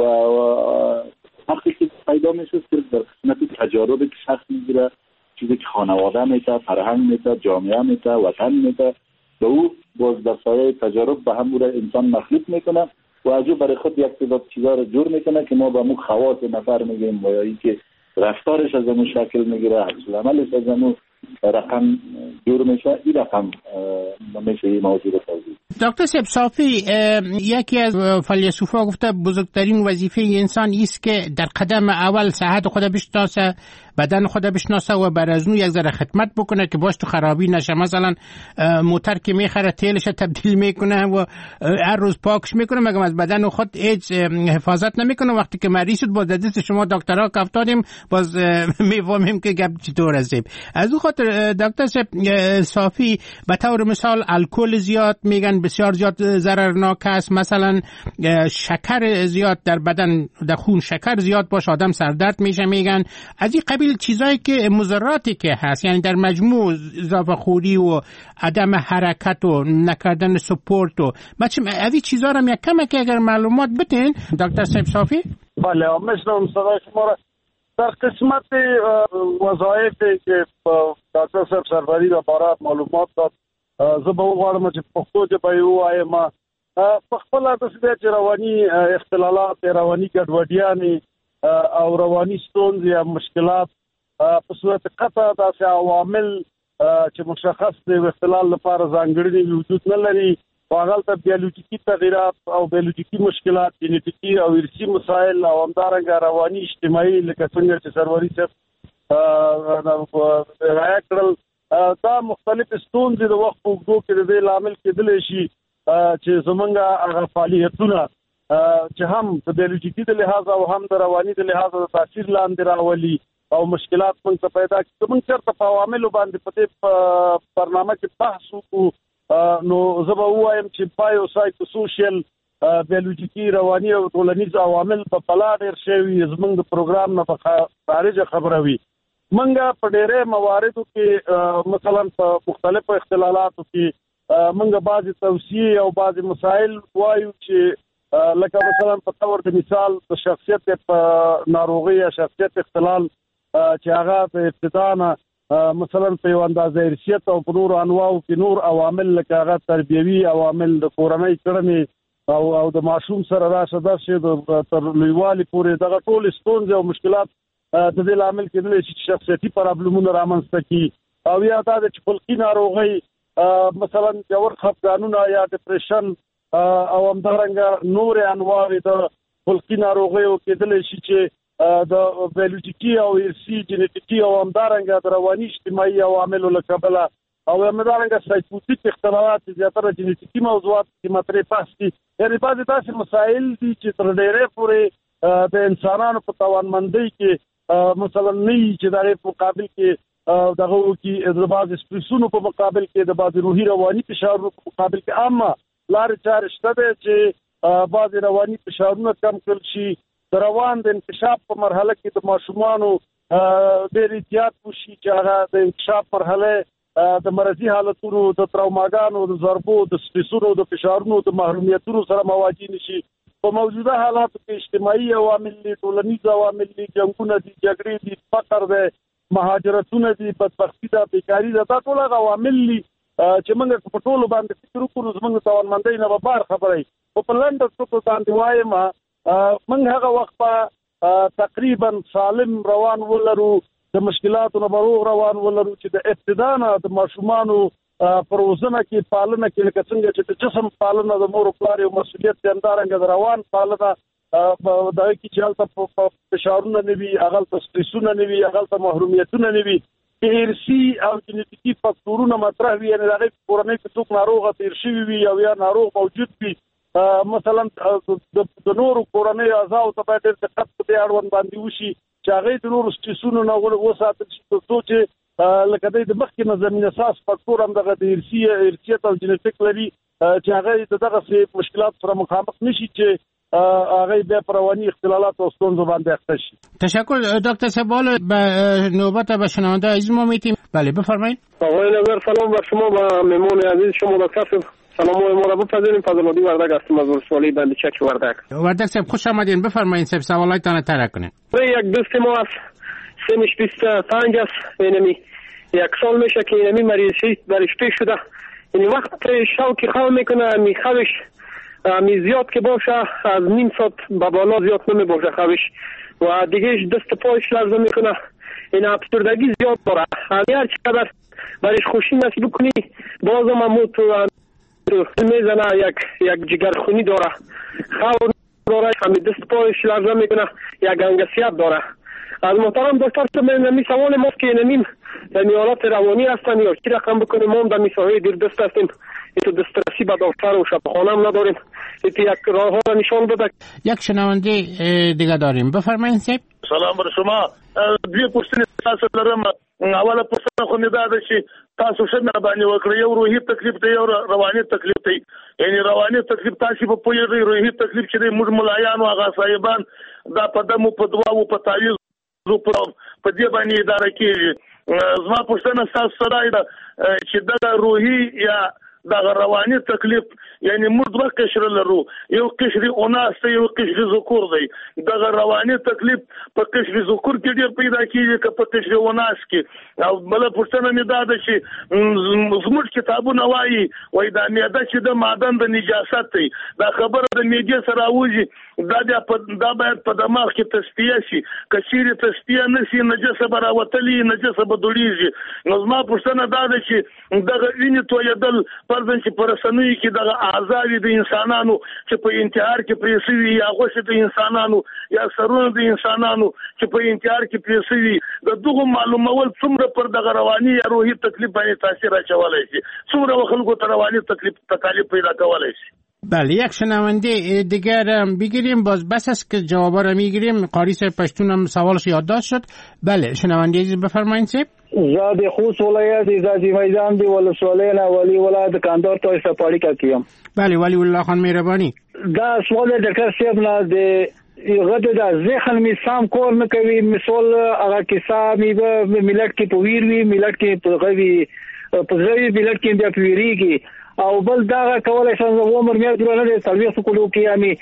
وقتی که پیدا میشه صرف در قسمت تجاربی که شخص میگیره، چیزی که خانواده میته، فرهنگ میته، جامعه میته، وطن میته، و او باز در سایه تجارب به هم بوده انسان مخلوط میکنه و از او برای خود یک تعداد چیزا رو جور میکنه که ما به مو خواص نفر میگیم و یا اینکه رفتارش از اون شکل میگیره، حاصل عملش از اون رقم جور میشه. این رقم میشه این موضوع رو توضیح. دکتر صاحب صافی، یکی از فیلسوفا گفته بزرگترین وظیفه انسان است که در قدم اول صحت خود بشناسه، بدن خود بشناسه و بر از نو یک ذره خدمت بکنه که باش تو خرابی نشه. مثلا موتر که میخره تیلش تبدیل میکنه و هر روز پاکش میکنه، مگه از بدن خود هیچ حفاظت نمیکنه. وقتی که مریض شد با دست شما دکترها کفتادیم باز میفهمیم که گپ چطور است. از اون خاطر دکتر صافی به طور مثال الکل زیاد میگن بسیار زیاد ضررناک است. مثلا شکر زیاد در بدن، در خون شکر زیاد باشه آدم سردرد میشه میگن. از این قبیل چیزایی که مضراتی که هست، یعنی در مجموع اضافه خوری و عدم حرکت و نکردن سپورت و بچه از این چیزا رو یک کم که اگر معلومات بتین دکتر صاحب صافی. بله میشنم صدای شما را. در قسمت وظایفی که دکتر صاحب سروری را باره معلومات داد، زه به وغواړم چې پښتو ژبه یې ووایم. په خپله داسې دی چې رواني اختلالات، رواني ګډوډیانې او رواني ستونزې یا مشکلات په صورت قطع داسې عوامل چې مشخص دی د اختلال لپاره ځانګړي وجود نه لري. هغلته بیولوژیکي تغییرات او بیولوژیکي مشکلات، جینیټیکي او ارثي مسایل او همدارنګه رواني اجتماعي لکه څنګه چې سروری صاحب رایه کړل، دا مختلف ستونزې د وخت په اوږدو کې د دې لامل کېدلی شي چې زمونږ هغه فعالیتونه چې هم د بیولوژیکي د لحاظه او هم د رواني د لحاظه د تاثیر لاندې راولي او مشکلات موږ ته پیدا کړي. که موږ چېرته په عواملو باندې په دې برنامه کې بحث وکړو نو زه به ووایم چې بایو سایکو سوشل، بیولوژیکي، رواني او ټولنیز عوامل په بلا ډېر شوي زمونږ د پروګرام نه په خارجه خبره وي. منګه په ډېرې مواردو کې مثلا په مختلفو اختلالاتو کې منګه بعضې توصیې او بعضې مسایل وایو چې لکه مثلا په طور د مثال د شخصیت په ناروغي یا شخصیت اختلال چې هغه د ابتدا نه مثلا په یو اندازه ارثیت او په نورو انواعو کې نور عوامل لکه هغه تربیوي عوامل د کورنۍ کړنې او او د ماشوم سره راشه درشي تر لویوالي پورې دغه ټول ستونزې او مشکلات د دې لامل کېدلی شي چې شخصیتي پرابلمونه رامنځته کړي. او یا دا د خلقي ناروغۍ مثلا ژور خفګانونه یا ډپریشن او همدارنګه نورې انواع د خلقي ناروغیو کېدلی شي چې د بیولوژیکي او ارثي جینیټیکي او همدارنګه د رواني اجتماعي عواملو له کبله او همدارنګه سایکوټیک اختلالات زیاتره جنیټیکي موضوعات کې مطرح پاس دي. یعنی بعضې داسې مسایل دي چې تر ډېرې پورې د انسانانو په توانمندۍ کې مثلا نه وي چې د هغې په مقابل کې دغه وکړي، د بعضې سټرسونو په مقابل کې، د بعضې روحي رواني فشارونو په مقابل کې. اما لارې چارې شته دی چې بعضې رواني فشارونه کم کړل شي. د روان د انکشاف په مرحله کې د ماشومانو ډېر احتیاط وشي چې هغه د انکشاف مرحله د مرضي حالتونو، د تراوماګانو، د ضربو، د سټرسونو، د فشارونو، د محرومیتونو سره مواجه نشي. په موجوده حالاتو کې اجتماعي عوامل دي، ټولنیز عوامل دي، جنګونه دي، جګړې دي، فقر دی، مهاجرتونه دي، بدبختي ده، بیکاري ده. دا ټول هغه عوامل دي چې موږ په ټولو باندې فکر وکړو زموږ د توانمندۍ نه به بار خبره وي. خو په لنډه ټکو باندې وایم موږ هغه وخت په تقریبا سالم روان ولرو، د مشکلاتو نه به روغ روان ولرو چې د ابتدا نه د ماشومانو په روزنه کې پالنه کې لکه څنګه چې د جسم پالنه د مور او پلار یو مسؤلیت دی، همدارنګه د روان پالنه دغه کې چې هلته فشارونه نه وي، هغلته سټرسونه نه وي، هغلته محرومیتونه نه وي، ارثي او جنیټیکي فاکتورونه مطرح وي. یعنې د هغې کورنۍ کې څوک ناروغه تېر شوي وي او یا ناروغ موجود وي، مثلا د نورو کورنۍ اعضاو ته باید ډېر دقت په دې اړوند باندې وشي چې هغې د نورو سټرسونو نه وساتل شي، تر څو چې لکه دی د مخکې نه زمین اساس فاکتور هم دغه د ارثیت او جنیټیک لري چې هغه د دغسې مشکلات سره مخامخ نشي چې هغه بیا پر رواني اختلالات او ستونزو باندې اخته شي. تشکر دکتر صاحب. به نوبت به شنونده عزیز ما میتیم. بله بفرمایید. آقای نظر سلام بر شما و مهمان عزیز شما دکتر صاحب. سلام و ما را بپذیریم. فضل‌الدی وردک هستم از ولسوالی بندیچک وردک. وردک صاحب خوش آمدین. بفرمایید صاحب سوالایتان طرح کنید. یک دوست ما است سنش بیست و پنج است، یعنی یک سال میشه که اینمی مریضی برش پیش شده. یعنی وقت شوکی خواه میکنه میخوش می زیاد که باشه از نیم ساعت به بالا زیاد نمی باشه خوش و دیگه دست پایش لرزه میکنه. این افسردگی زیاد داره. هر چقدر برش خوشی نصیب کنی بازم همون تو میزنه، یک یک جگرخونی داره، خور داره، همین دست پایش لرزه میکنه، یک گنگسیت داره. از محترم دکتر صاحب نمی سوال ماست که نمیم در حالت روانی هستن یا چی رقم بکنیم؟ ما در میساهای دیر دست هستیم، ایتو دسترسی به دکتر و شفاخانه هم نداریم، ایتو یک راه ها را نشان بده. یک شنونده دیگه داریم. بفرمایید صاحب. سلام بر شما. دوی پوښتنې تاسو لرم. اوله پوښتنه خو مې دا ده چې تاسو څه نه باندې وکړئ، یو روحي تکلیف دی، یو رواني تکلیف دی. یعنی رواني تکلیف تاسو په پوهېږئ، روحي تکلیف چې دی موږ ملایانو هغه صاحبان دا په دمو په دعاو په تعویض په دې باندې اداره کېږي. زما پوښتنه ستاسو سره ده چې دغه روحي یا دغه رواني تکلیف یعنی موږ دوه قشر لرو، یو قشر اناث دی، یو قشر ذکور دی. دغه رواني تکلیف په قشر ذکور کې ډېر پیدا کېږي که په قشر اناث کې؟ او بله پوښتنه مې دا ده چې زموږ کتابونه وایي وایي دا معده چې د معدن د نجاست دی، دا خبره د معدې سره راوځي، دا بیا دا باید په دماغ کې تصفیه شي. که چیرې تصفیه نه شي نجسه به راوتلي، نجسه به دوړېږي. نو زما پوښتنه دا ده چې دغه وینې تویېدل فرضاً چې په رسنیو کې دغه اعضاوې د انسانانو چې په انتحار کې پرې شوي، یا غوښې د انسانانو یا سرونه د انسانانو چې په انتحار کې پرې شوي، د دغو معلومول څومره پر دغه رواني یا روحي تکلیف باندې تاثیر اچولی شي، څومره خلکو ته رواني تکلیف تکالیف پیدا کولی شي. بله یک شنونده دیگر بگیریم، باز بس است که جوابا رو میگیریم. قاری صاحب پشتون هم سوالش یادداشت شد. بله شنونده عزیز بفرمایید صاحب. زاد خوست ولایت ازادی میدان دی ولسوالی نه ولی ولایت کاندار تو سپاری کا کیم. بله ولی الله خان مهربانی. دا سوال دکتر صاحب نه دی غد دا ذهن می سام کور نه کوي، مثال هغه کیسه می به ملت کې پویر وی، ملت کې پغوی پغوی ملت کې بیا پیریږي او بل دا کولای شم زه عمر مې درنه د تلويخ کولو کې یعنی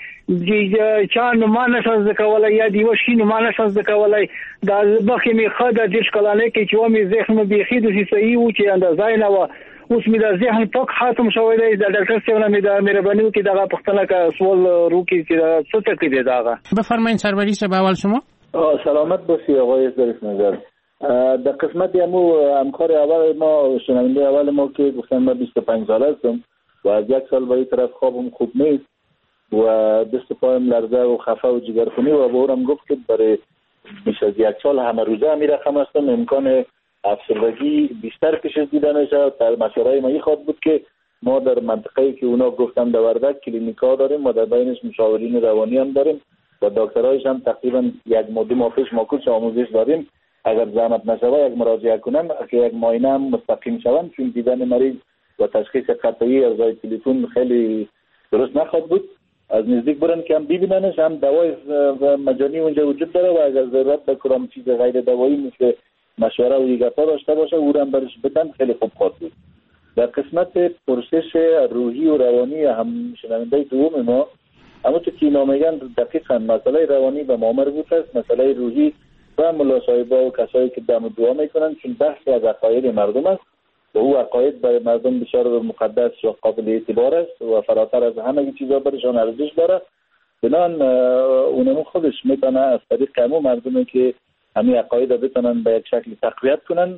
چې چا نه مانه شز کولای یا دی وشي نه مانه شز کولای دا بخې می خدای د شکلانه کې چې و می ذهن به خېد شي صحیح و چې اندازای نه و اوس می د ذهن پاک ختم شوی دی. د ډاکټر صاحب نه د مهرباني کې دا پښتنه کا سوال روکی چې څه تکلیف دی دا. بفرمایید سروری صاحب اول شما. سلامت باشی آقای ظریف نظر. در قسمت همو همکار اول ما شنونده اول ما که گفتن من بیست و پنج ساله هستم و از یک سال به این طرف خوابم خوب نیست و دست پایم لرزه و خفه و جگرخونی و بورم گفت که برای بیش از یک سال همه روزه همی رقم هستم، امکان افسردگی بیشتر پیش دیده نشه. مشوره ما این خواهد بود که ما در منطقه‌ای که اونا گفتن در وردک کلینیکا داریم و در بینش مشاورین روانی هم داریم و دکترایش هم تقریبا یک ماه دو ماه پیش ما کورس آموزش داریم. اگر زحمت نشوه یک مراجعه کنن که یک معاینه هم مستقیم شوند، چون دیدن مریض و تشخیص قطعی از راه تلفن خیلی درست نخواهد بود. از نزدیک برن که هم ببیننش، هم دوای مجانی اونجا وجود داره و اگر ضرورت به کدام چیز غیر دوایی مثل مشوره و دیگرها داشته باشه او هم برش بدن خیلی خوب خواهد بود. در قسمت پرسش روحی و روانی هم شنونده دوم ما، همونطور که اینا میگن دقیقاً مسئله روانی به ما مربوط است، مسئله روحی و ملا صاحبا و کسایی که دم دعا میکنن، چون بحث از عقاید مردم است و او عقاید برای مردم بسیار مقدس و قابل اعتبار است و فراتر از همه چیزا برشان ارزش داره. بنان اونمو خودش میتونه از طریق همون مردمی که همین عقاید بتونن به یک شکل تقویت کنن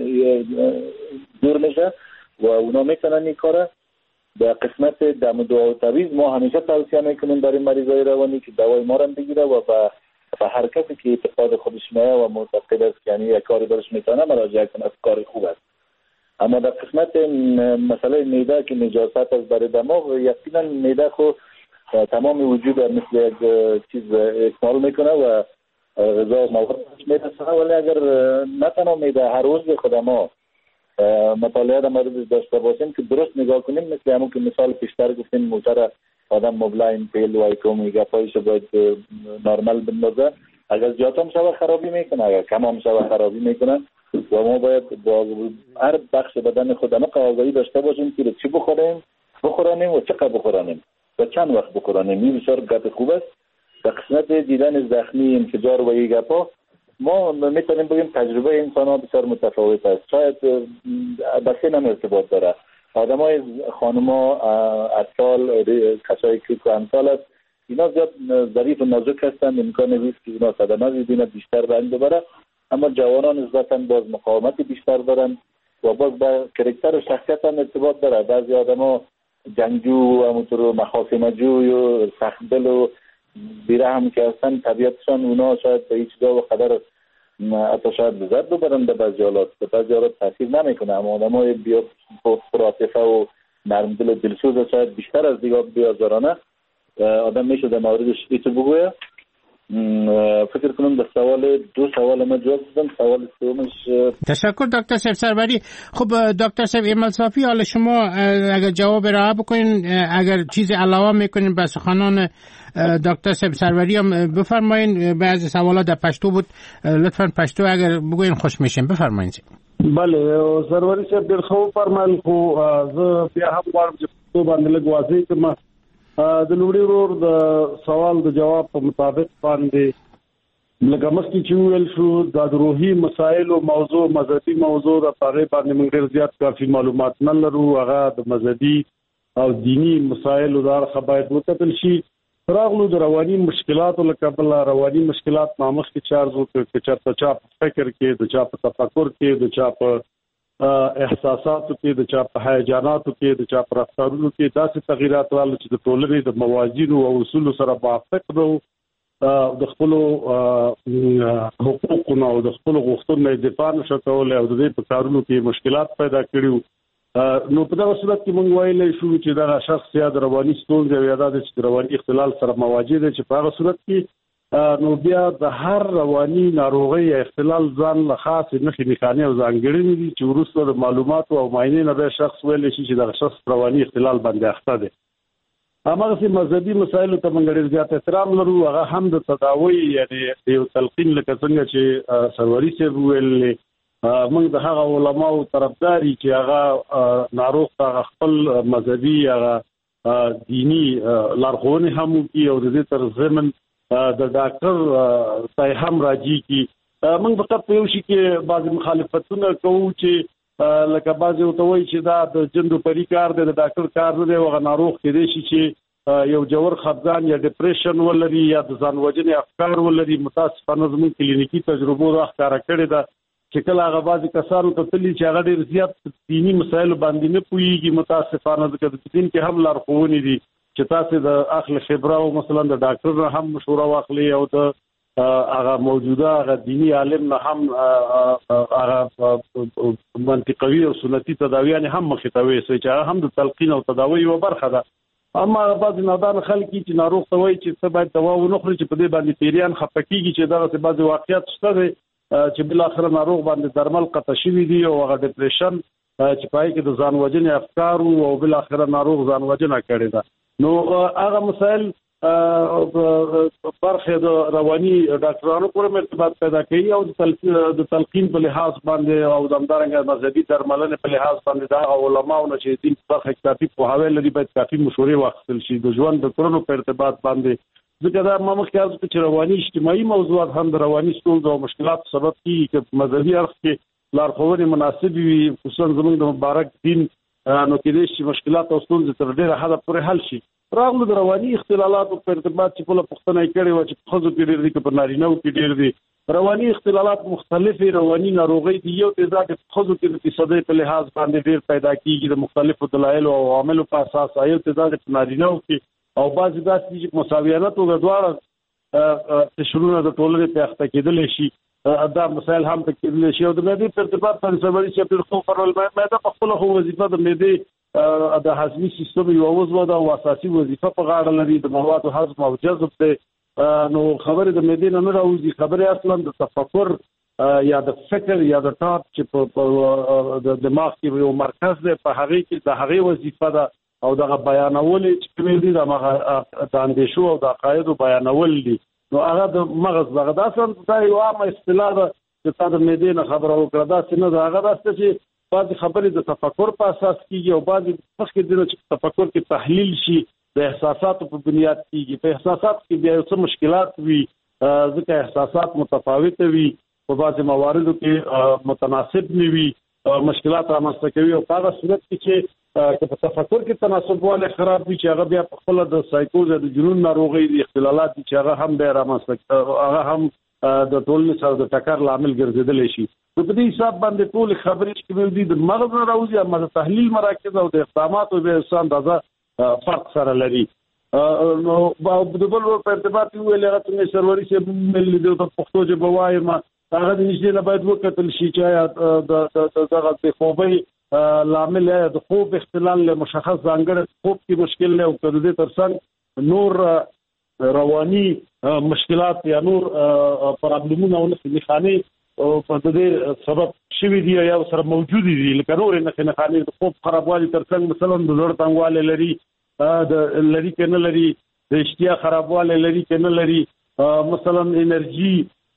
دور میشه و اونا میتونن این کاره. در قسمت دم دعا و تعویض ما همیشه توصیه میکنیم برای مریضای روانی که دوای ما رو بگیره و به و هر کسی که اعتقاد خودش میه و معتقد است که یعنی یک کاری برش میتونه مراجعه کنه، کار خوب است. اما در قسمت مسئله معده که نجاست است برای دماغ، یقینا معده خو تمام وجود مثل یک چیز اکمال میکنه و غذا و مواد میرسه، ولی اگر نه تنها معده هر روز خود ما مطالعه مورد داشته باشیم که درست نگاه کنیم، مثل همون که مثال پیشتر گفتیم موتر آدم مبلاین پیل و ایکومی گپایش باید نرمال بندازه، اگر زیاد هم شبه خرابی میکنه، اگر کم هم شبه خرابی میکنه و ما باید با هر بخش بدن خودمه آگاهی داشته باشیم که چی بخوریم بخورانیم و چقدر بخورانیم و چند وقت بخورانیم. این بسیار گپ خوب است. در قسمت دیدن زخمی انفجار و این گپا ما میتونیم بگیم تجربه انسان ها بسیار متفاوت است، شاید بسیار هم ارتباط داره. آدم های خانم ها اطفال کسایی که امثال است اینا زیاد ظریف و نازک هستند، امکان نیست که اینا صدمه ببینه بیشتر رنج ببره، اما جوانان نسبتاً باز مقاومت بیشتر دارن و باز با کرکتر و شخصیت هم ارتباط داره. بعضی آدم ها جنگجو و همونطور مخاصمجو و سخت‌دل و بیرحم که هستن، طبیعتشان اونا شاید به هیچ جا و قدر حتی شاید بزرد ببرن به بعضی حالات، به بعضی حالات تاثیر نمیکنه، اما آدم های بیا پرعاطفه و نرم دل و دلسوز شاید بیشتر از دیگه بیازارانه آدم میشه در موردش ایتو بگویه. فکر کنم در سوال دو سوال ما جواب دادم. سوال سومش تشکر دکتر صاحب سروری. خب دکتر صاحب ایمل صافی، حالا شما اگر جواب را بکنین، اگر چیز علاوه میکنین به سخنان دکتر صاحب سروری هم بفرمایین. بعضی سوالات در پشتو بود، لطفاً پشتو اگر بگوین خوش میشیم. بفرمایین. بله سروری صاحب ډېر ښه فرمایل، خو زه بیا هم غواړم چې پښتو باندې لږ واضح کړم. د لومړي ورور د سوال د جواب په مطابق باندې لکه مخکې چې وویل شو د روحي مسایلو موضوع مذهبي موضوع د هغې باندې موږ ډېر زیات کافي معلومات نه لرو. هغه د مذهبي او دیني مسایلو د اړخه باید وکتل شي. راغلو د رواني مشکلاتو له کبله رواني مشکلات ما مخکې چې عرض وکړ چې چېرته چا په فکر کې، د چا په تفکر کې، د چا په احساساتو کې، د چا په هیجاناتو کې، د چا په رفتارونو کې داسې تغیرات راغلل چې د ټولنې د موازینو او اصولو سره موافق نه و، د خپلو حقوقو او د خپلو غوښتنو نه دفاع نشو کولی او د دې په کارونو کې مشکلات پیدا کړي. نو په دغه صورت کې موږ ویلی شو چې دغه شخص یا د رواني ستونزې او یا دا چې د رواني اختلال سره مواجه دی، چې په هغه صورت کې نو بیا د هر رواني ناروغۍ یا اختلال ځان له خاصې نښې نښانې او ځانګړنې دي چې وروسته د معلوماتو او معاینې نه بیا شخص ویلی شي چې دغه شخص رواني اختلال باندې اخته دی. هماغسې مذهبي مسایلو ته موږ ډېر زیات احترام لرو. هغه هم د تداوی یعنې د یو تلقین لکه څنګه چې سروری صاحب وویل، موږ د هغه علماو طرفدار یو چې هغه ناروغ ته هغه خپل مذهبي هغه دیني لارښوونې هم وکړي او د دې تر ضمن د ډاکټر ځای هم راځي کی. موږ فقط په یو شي کې بعضې مخالفتونه کوو چې لکه بعضې ورته وایي چې دا د جندو پري کار دی، د ډاکټر کار نه دی. هغه ناروغ کېدای شي چې یو جوړ خفګان یا ډپریشن ولري یا د ځان وژنې افکار ولري. متاسفانه زموږ کلینیکي تجربو دا ښکاره کړې ده چې کله هغه بعضې کسانو ته تلي چې هغه ډېر زیات دیني مسایلو باندې نه پوهېږي، متاسفانه ځکه د دین کې هم لارښوونې دي چې تاسې د اخل خبره او مثلا د ډاکټر نه هم مشوره واخلئ او د هغه موجوده هغه دینی عالم نه هم هغه منطقوي او سنتي تداویان هم مخیتوي چې هغه هم د تلقین او تداوی یو برخه ده. اما بعض نادان خلک چې ناروغ ته وایي چې څه باید دوا ونه خوري چې په دې باندې پیریان خپکیږي چې دغه څه بعض واقعیت شته دي چې بل اخر ناروغ باندې درمل قطع شوی دي او هغه ډیپریشن چې پای کې د ځان وژنې افکار او بل اخر ناروغ ځان وژنه کړی ده. نو هغه مسائل برخه د رواني ډاکټرانو پورې مرتبط پیدا کوي او د تلقین په لحاظ باندې او د همدارنګه مذهبي درملنې په لحاظ باندې دا علماو نه چې دین برخه کافي په حواله لري باید کافي مشورې واخیستل شي د ژوند د کورونو په ارتباط باندې. ځکه دا ما مخکې عرض کړم چې رواني اجتماعي موضوعات هم د رواني ستونزو او مشکلاتو سبب کیږي چې مذهبي اړخ کې لارښوونې مناسب وي خصوصا زموږ د مبارک دین نو کې د مشکلات او ستونزې تر ډیره حده پورې حل شي. راغلو د رواني اختلالاتو په ارتباط چې په پښتنه کړي و چې په خزو کې ډېر دي که په نارینه‌و کې ډېر دي. رواني اختلالات مختلفې رواني ناروغۍ دي. یو تیزا کې خزو کې د فیصدۍ په لحاظ باندې ډېر پیدا کیږي د مختلفو دلایلو او عواملو په اساس. یو تیزا کې نارینه‌و کې او بعضې داسې دي چې مساویانه توګه دواړه قشرونه د ټولنې په اخته کېدلی شي. دا مسایل هم په کېدلی شي او د معدې په ارتباط باندې سبري چې عبدالخو فرول معده په خپله خو وظیفه د معدې د هضمي سیستم یوه عضوه ده او اساسي وظیفه په غاړه لري د موادو هضم او جذب دی. نو خبرې د معدې نه نه راوځي، خبرې اصلا د تفکر یا د فکر یا د ټاپ چې په د دماغ کې یو مرکز دی په هغې کې د هغې وظیفه ده او دغه بیانول چې کومې دي د اندېشو او د عقایدو بیانول دي. نو هغه د مغز دغه داسې دا یو عامه اصطلاح ده چې تا د معدې نه خبره وکړه، داسې نه ده. هغه داسې چې بعضې خبرې د تفکر په اساس کېږي او بعضې مخکې دي چې تفکر کې تحلیل شي د احساساتو په بنیاد کېږي. په احساساتو کې بیا یو څه مشکلات وي ځکه احساسات متفاوته وي، په بعضې مواردو کې متناسب نه وي، مشکلات رامنځته کوي او په هغه صورت کې چې که په تفکر کې تناسب والی خراب وي چې هغه بیا په خپله د سایکوز د جنون ناروغۍ د اختلالات دي چې هغه هم بیا رامنځته هغه هم د ټولنې سره د ټکر لامل ګرځېدلی شي. نو په دې حساب باندې ټولې خبرې چې کومې دي د مغز نه راوځي اما د تحلیل مراکز او د اقداماتو بیا څه اندازه فرق سره لري. نو د بل په ارتباط کې ویل هغه څنګه سروري صاحب مې لیدو د پښتو ژبه وایم هغه د نږدې نه باید وکتل شي چې د دغه د خوبۍ لامل یا د خوب اختلال له مشخص ځانګړی خوب کې مشکل نه او که د دې تر څنګ نور رواني مشکلات یا نور پرابلمونه او نښې په دې سبب شوي دي یا سره موجود دي لکه نورې نښې نښانې د خوب خرابوالي تر څنګ مثلا د زړه تنګوالی لري د لري که نه لري، د اشتیا خرابوالی لري که نه لري، مثلا انرژي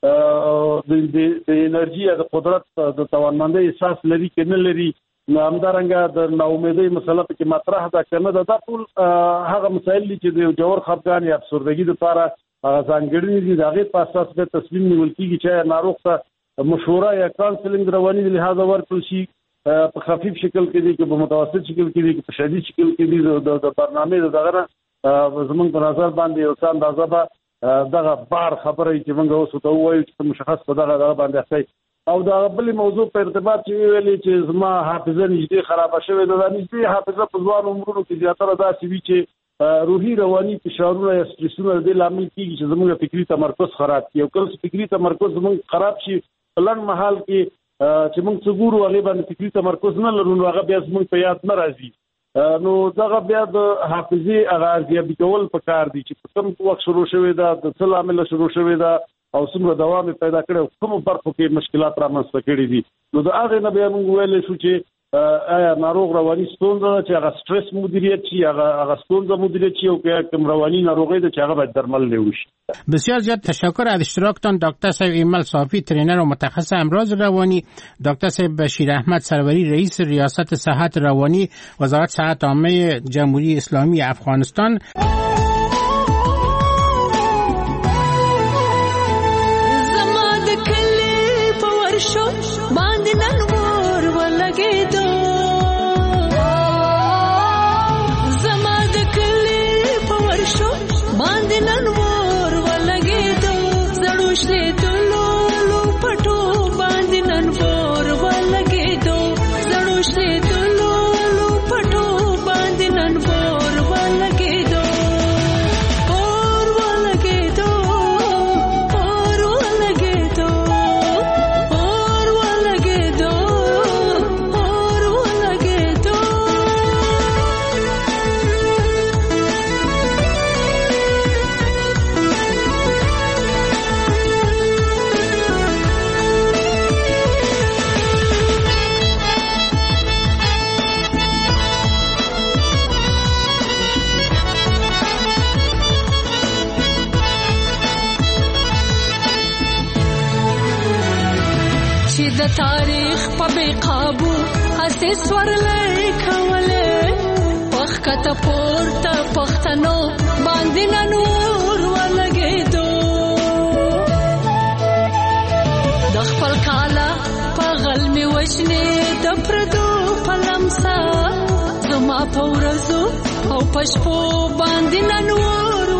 د انرژي یا د قدرت د توانمندۍ احساس لري که نه لري، همدارنګه د ناامیدۍ مسله پکې مطرح ده که نه ده. دا ټول هغه مسایل دي چې د جوړ خفګان یا افسردګي دپاره هغه ځانګړنې دي. د هغې په اساس بیا تصمیم نیول کېږي چې ناروغ ته مشوره یا کانسلینګ رواني د لحاظه ورکړل شي په خفیف شکل کې دي که په متوسط شکل کې دي که په شدید شکل کې دي. د برنامې د دغه نه زموږ په نظر باندې یو څه اندازه به دغه بار خبره چې موږ اوس ورته ووایو چې مشخص په دغه دغه باندې اختی. او د بلې موضوع په ارتباط چې ویلې چې زما حافظه نږدې خرابه شوې ده، دا نږدې حافظه په ځوان عمرونو کې زیاتره داسې وي چې روحي رواني فشارونه یا سټریسونه د دې لامل کېږي چې زموږ فکري تمرکز خراب کړي. او کله چې فکري تمرکز زموږ خراب شي په لنډ مهال کې چې موږ څه ګورو هغې باندې فکري تمرکز نه لرو نو هغه بیا زموږ په یاد نه راځي. نو دغه بیا د حافظې هغه ارزیابي کول پکار دي چې په کوم وخت شروع شوې ده، د څه لامله شروع شوې ده او څومره دوام پیدا کړی او کومو برخو کې مشکلات رامنځته کړي دي. نو د هغې نه بیا موږ ویلی شو چې آیا ناروغ رواني ستونزه ده چې هغه سټرس مدیریت شي، هغه هغه ستونزه مدیریت شي او که کوم رواني ناروغۍ ده چې هغه باید درملنې وشي. بسیار زیاد تشکر از اشتراکتان دکتر صاحب ایمل صافی، ترینر و متخصص امراض روانی، دکتر صاحب بشیر احمد سروری، رئیس ریاست صحت روانی وزارت صحت عامه جمهوری اسلامی افغانستان. چې د تاریخ په بې قابو هسې سورلۍ کولې پخکته پورته پښتنو باندې نور ولګېدو د خپل کاله په غل مې وژنې د پردو په لمسه زما په ورځو او په شپو باندې نور